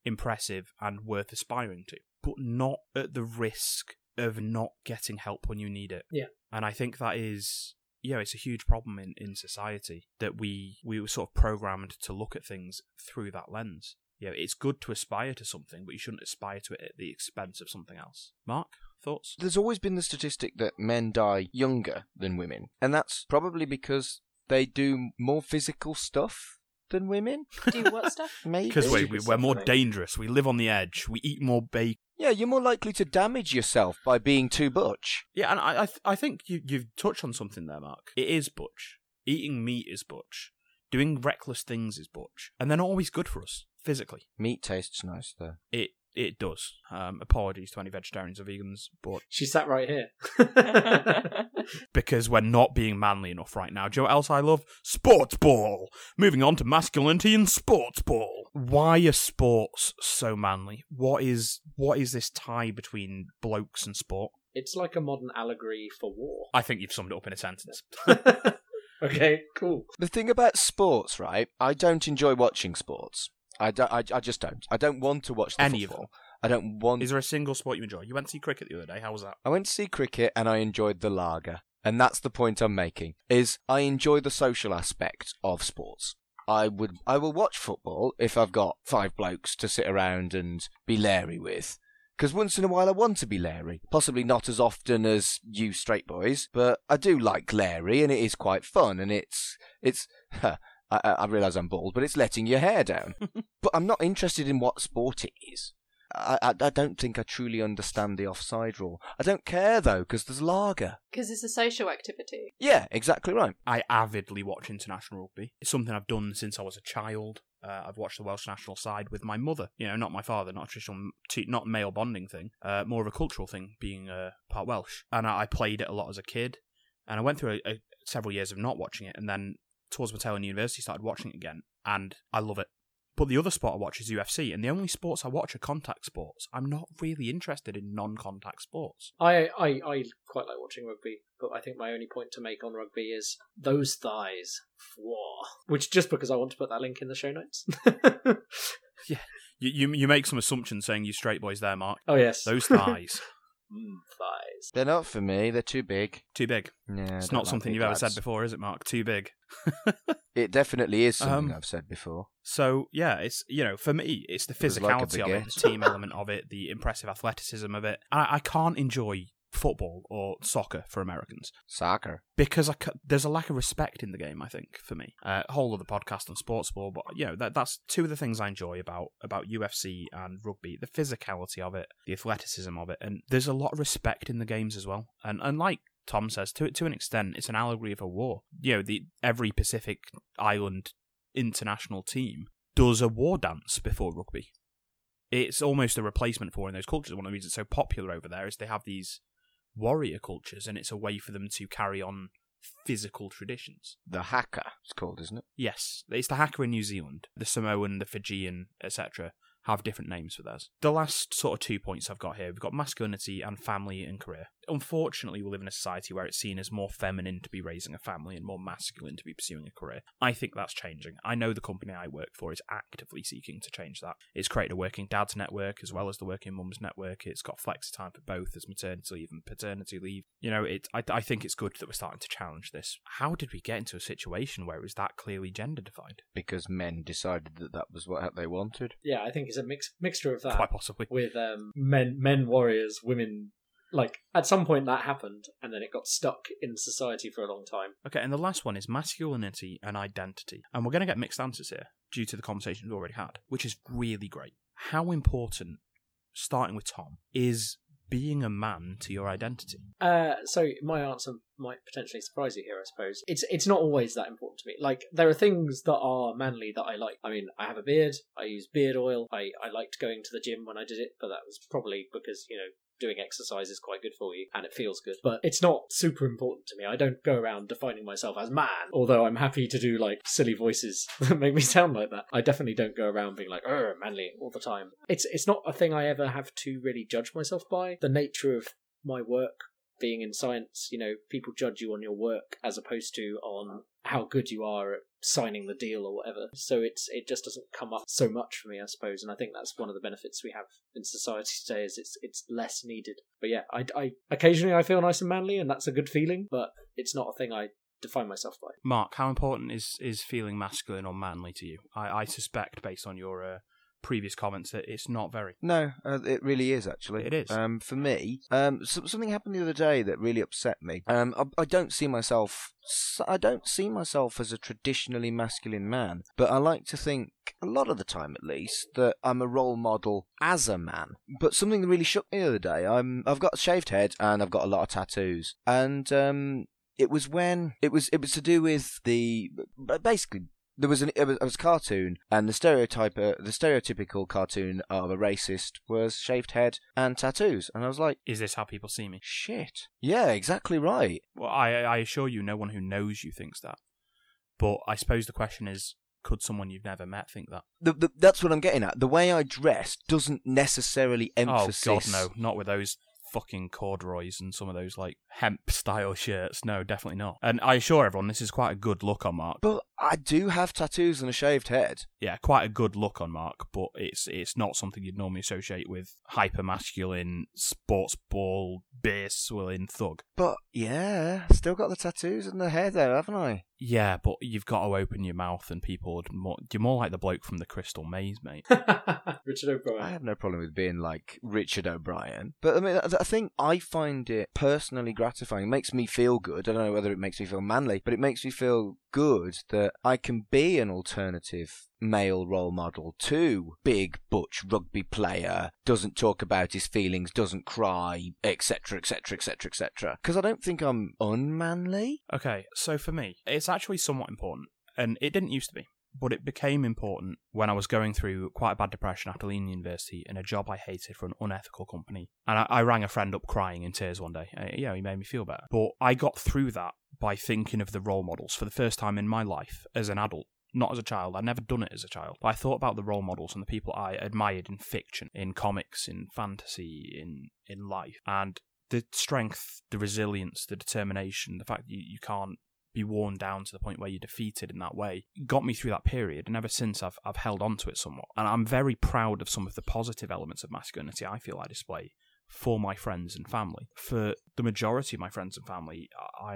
impressive and worth aspiring to, but not at the risk of not getting help when you need it. Yeah. And I think that is, it's a huge problem in society that we were sort of programmed to look at things through that lens. It's good to aspire to something, but you shouldn't aspire to it at the expense of something else. Mark, thoughts? There's always been the statistic that men die younger than women, and that's probably because they do more physical stuff than women. Do what stuff? Maybe. Because we're more dangerous. We live on the edge. We eat more bacon. Yeah, you're more likely to damage yourself by being too butch. Yeah, and I think you've touched on something there, Mark. It is butch. Eating meat is butch. Doing reckless things is butch. And they're not always good for us, physically. Meat tastes nice, though. It does. Apologies to any vegetarians or vegans, but... She sat right here. Because we're not being manly enough right now. Do you know what else I love? Sports ball! Moving on to masculinity and sports ball. Why are sports so manly? What is this tie between blokes and sport? It's like a modern allegory for war. I think you've summed it up in a sentence. Okay, cool. The thing about sports, right? I don't enjoy watching sports. I just don't. I don't want to watch the Any football. of them. I don't want... Is there a single sport you enjoy? You went to see cricket the other day. How was that? I went to see cricket and I enjoyed the lager. And that's the point I'm making, is I enjoy the social aspect of sports. I will watch football if I've got 5 blokes to sit around and be leery with. Because once in a while I want to be leery. Possibly not as often as you straight boys, but I do like leery and it is quite fun and it's I realise I'm bald, but it's letting your hair down. But I'm not interested in what sport it is. I don't think I truly understand the offside rule. I don't care, though, because there's lager. Because it's a social activity. Yeah, exactly right. I avidly watch international rugby. It's something I've done since I was a child. I've watched the Welsh national side with my mother. Not my father, not a traditional, not male bonding thing. More of a cultural thing, being part Welsh. And I played it a lot as a kid. And I went through several years of not watching it, and then towards my tail in university started watching it again, and I love it. But the other sport I watch is UFC, and the only sports I watch are contact sports. I'm not really interested in non-contact sports. I quite like watching rugby, but I think my only point to make on rugby is those thighs. Whoa. Which, just because I want to put that link in the show notes. Yeah, you make some assumptions saying you straight boys there, Mark. Oh, yes. Those thighs. Thighs. They're not for me. They're too big. Too big. Yeah, it's not something you've ever said before, is it, Mark? Too big. It definitely is something I've said before. So, yeah, it's, for me, it's the physicality of it, the team element of it, the impressive athleticism of it. I can't enjoy football or soccer for Americans. Soccer. Because there's a lack of respect in the game, I think, for me. Whole other podcast on sports ball, but that's two of the things I enjoy about UFC and rugby. The physicality of it, the athleticism of it, and there's a lot of respect in the games as well. And like Tom says, to an extent, it's an allegory of a war. Every Pacific Island international team does a war dance before rugby. It's almost a replacement for in those cultures. One of the reasons it's so popular over there is they have these warrior cultures, and it's a way for them to carry on physical traditions. The haka, it's called, isn't it? Yes, it's the haka in New Zealand. The Samoan, the Fijian, etc. have different names for theirs. The last sort of 2 points I've got here, we've got masculinity and family and career. Unfortunately, we live in a society where it's seen as more feminine to be raising a family and more masculine to be pursuing a career. I think that's changing. I know the company I work for is actively seeking to change that. It's created a working dad's network as well as the working mum's network. It's got flexi time for both as maternity leave and paternity leave. I think it's good that we're starting to challenge this. How did we get into a situation where it was that clearly gender defined? Because men decided that was what they wanted. Yeah, I think it's a mixture of that. Quite possibly. With men warriors, women. Like, at some point that happened, and then it got stuck in society for a long time. Okay, and the last one is masculinity and identity. And we're going to get mixed answers here, due to the conversation we've already had, which is really great. How important, starting with Tom, is being a man to your identity? So my answer might potentially surprise you here, I suppose. It's not always that important to me. Like, there are things that are manly that I like. I mean, I have a beard, I use beard oil, I liked going to the gym when I did it, but that was probably because, doing exercise is quite good for you and it feels good, but it's not super important to me. I don't go around defining myself as man, although I'm happy to do like silly voices that make me sound like that. I definitely don't go around being like manly all the time. It's not a thing I ever have to really judge myself by. The nature of my work being in science, people judge you on your work as opposed to on how good you are at signing the deal or whatever. So it just doesn't come up so much for me, I suppose. And I think that's one of the benefits we have in society today is it's less needed. But yeah, I occasionally I feel nice and manly, and that's a good feeling. But it's not a thing I define myself by. Mark, how important is feeling masculine or manly to you? I suspect, based on your previous comments, that it's not very. No, it really is, actually. It is. For me, something happened the other day that really upset me. I don't see myself as a traditionally masculine man, but I like to think, a lot of the time at least, that I'm a role model as a man. But something that really shook me the other day, I've got a shaved head and I've got a lot of tattoos, and it was to do with basically. There was it was a cartoon, and the stereotypical cartoon of a racist was shaved head and tattoos, and I was like, "Is this how people see me?" Shit. Yeah, exactly right. Well, I assure you, no one who knows you thinks that. But I suppose the question is, could someone you've never met think that? That's what I'm getting at. The way I dress doesn't necessarily emphasize. Oh God, no! Not with those fucking corduroys and some of those like hemp style shirts. No, definitely not. And I assure everyone this is quite a good look on Mark. But I do have tattoos and a shaved head. Yeah, quite a good look on Mark, but it's not something you'd normally associate with hyper masculine sports ball beer swilling thug. But yeah, still got the tattoos and the hair there, haven't I? Yeah, but you've got to open your mouth and people would you're more like the bloke from the Crystal Maze, mate. Richard O'Brien. I have no problem with being like Richard O'Brien. But I mean, I think I find it personally gratifying. It makes me feel good. I don't know whether it makes me feel manly, but it makes me feel good that I can be an alternative male role model to big butch rugby player, doesn't talk about his feelings, doesn't cry, etc, etc, etc, etc. Because I don't think I'm unmanly. Okay, so for me, it's actually somewhat important, and it didn't used to be, but it became important when I was going through quite a bad depression after leaving university in a job I hated for an unethical company. And I rang a friend up crying in tears one day. He made me feel better. But I got through that by thinking of the role models for the first time in my life as an adult. Not as a child. I'd never done it as a child. But I thought about the role models and the people I admired in fiction, in comics, in fantasy, in life. And the strength, the resilience, the determination, the fact that you can't be worn down to the point where you're defeated in that way, got me through that period. And ever since, I've held on to it somewhat. And I'm very proud of some of the positive elements of masculinity I feel I display for my friends and family. For the majority of my friends and family,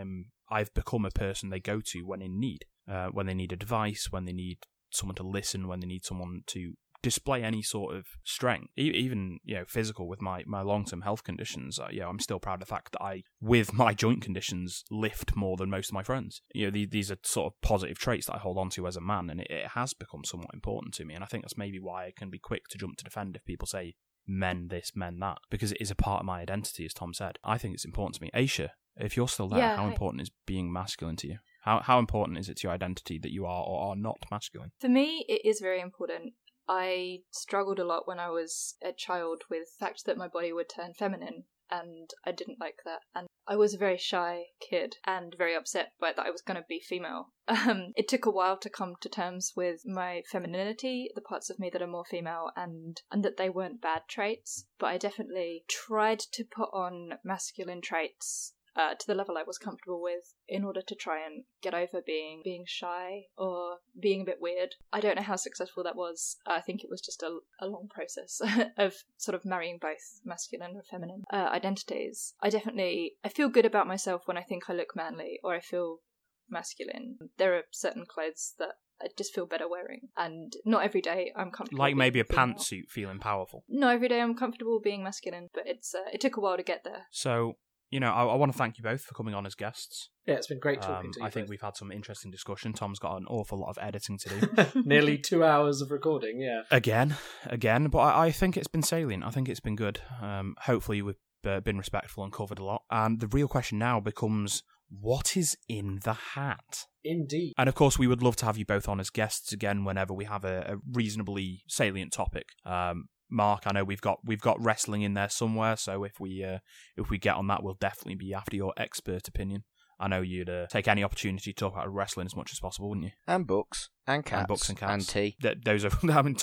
I've become a person they go to when in need. When they need advice, when they need someone to listen, when they need someone to display any sort of strength, even physical with my long-term health conditions. I'm still proud of the fact that I, with my joint conditions, lift more than most of my friends. These are sort of positive traits that I hold on to as a man, and it has become somewhat important to me. And I think that's maybe why I can be quick to jump to defend if people say men this, men that, because it is a part of my identity, as Tom said. I think it's important to me. Aisha, if you're still there, how important is being masculine to you? How important is it to your identity that you are or are not masculine? For me, it is very important. I struggled a lot when I was a child with the fact that my body would turn feminine, and I didn't like that. And I was a very shy kid and very upset by that I was going to be female. It took a while to come to terms with my femininity, the parts of me that are more female, and that they weren't bad traits. But I definitely tried to put on masculine traits to the level I was comfortable with in order to try and get over being shy or being a bit weird. I don't know how successful that was. I think it was just a long process of sort of marrying both masculine and feminine identities. I feel good about myself when I think I look manly or I feel masculine. There are certain clothes that I just feel better wearing, and not every day I'm comfortable. Like maybe a female. pantsuit feeling powerful. Not every day I'm comfortable being masculine, but it took a while to get there. So, I want to thank you both for coming on as guests. Yeah, it's been great talking to you. I think we've had some interesting discussion. Tom's got an awful lot of editing to do. Nearly 2 hours of recording, yeah. Again, but I think it's been salient. I think it's been good. Hopefully we've been respectful and covered a lot. And the real question now becomes, what is in the hat? Indeed. And of course, we would love to have you both on as guests again whenever we have a reasonably salient topic. Mark, I know we've got wrestling in there somewhere, so if we get on that, we'll definitely be after your expert opinion. I know you'd take any opportunity to talk about wrestling as much as possible, wouldn't you? And books, and cats, and books and cats, and tea. Those are. I mean, Tom,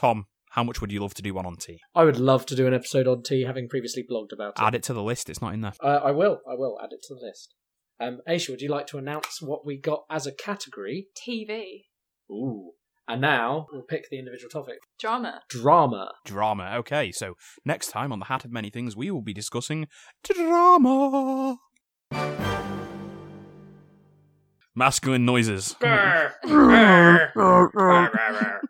How much would you love to do one on tea? I would love to do an episode on tea, having previously blogged about it. Add it to the list. It's not in there. I will add it to the list. Aisha, would you like to announce what we got as a category? TV. Ooh. And now we'll pick the individual topic. Drama. Drama. Okay, so next time on The Hat of Many Things, we will be discussing drama. Masculine noises.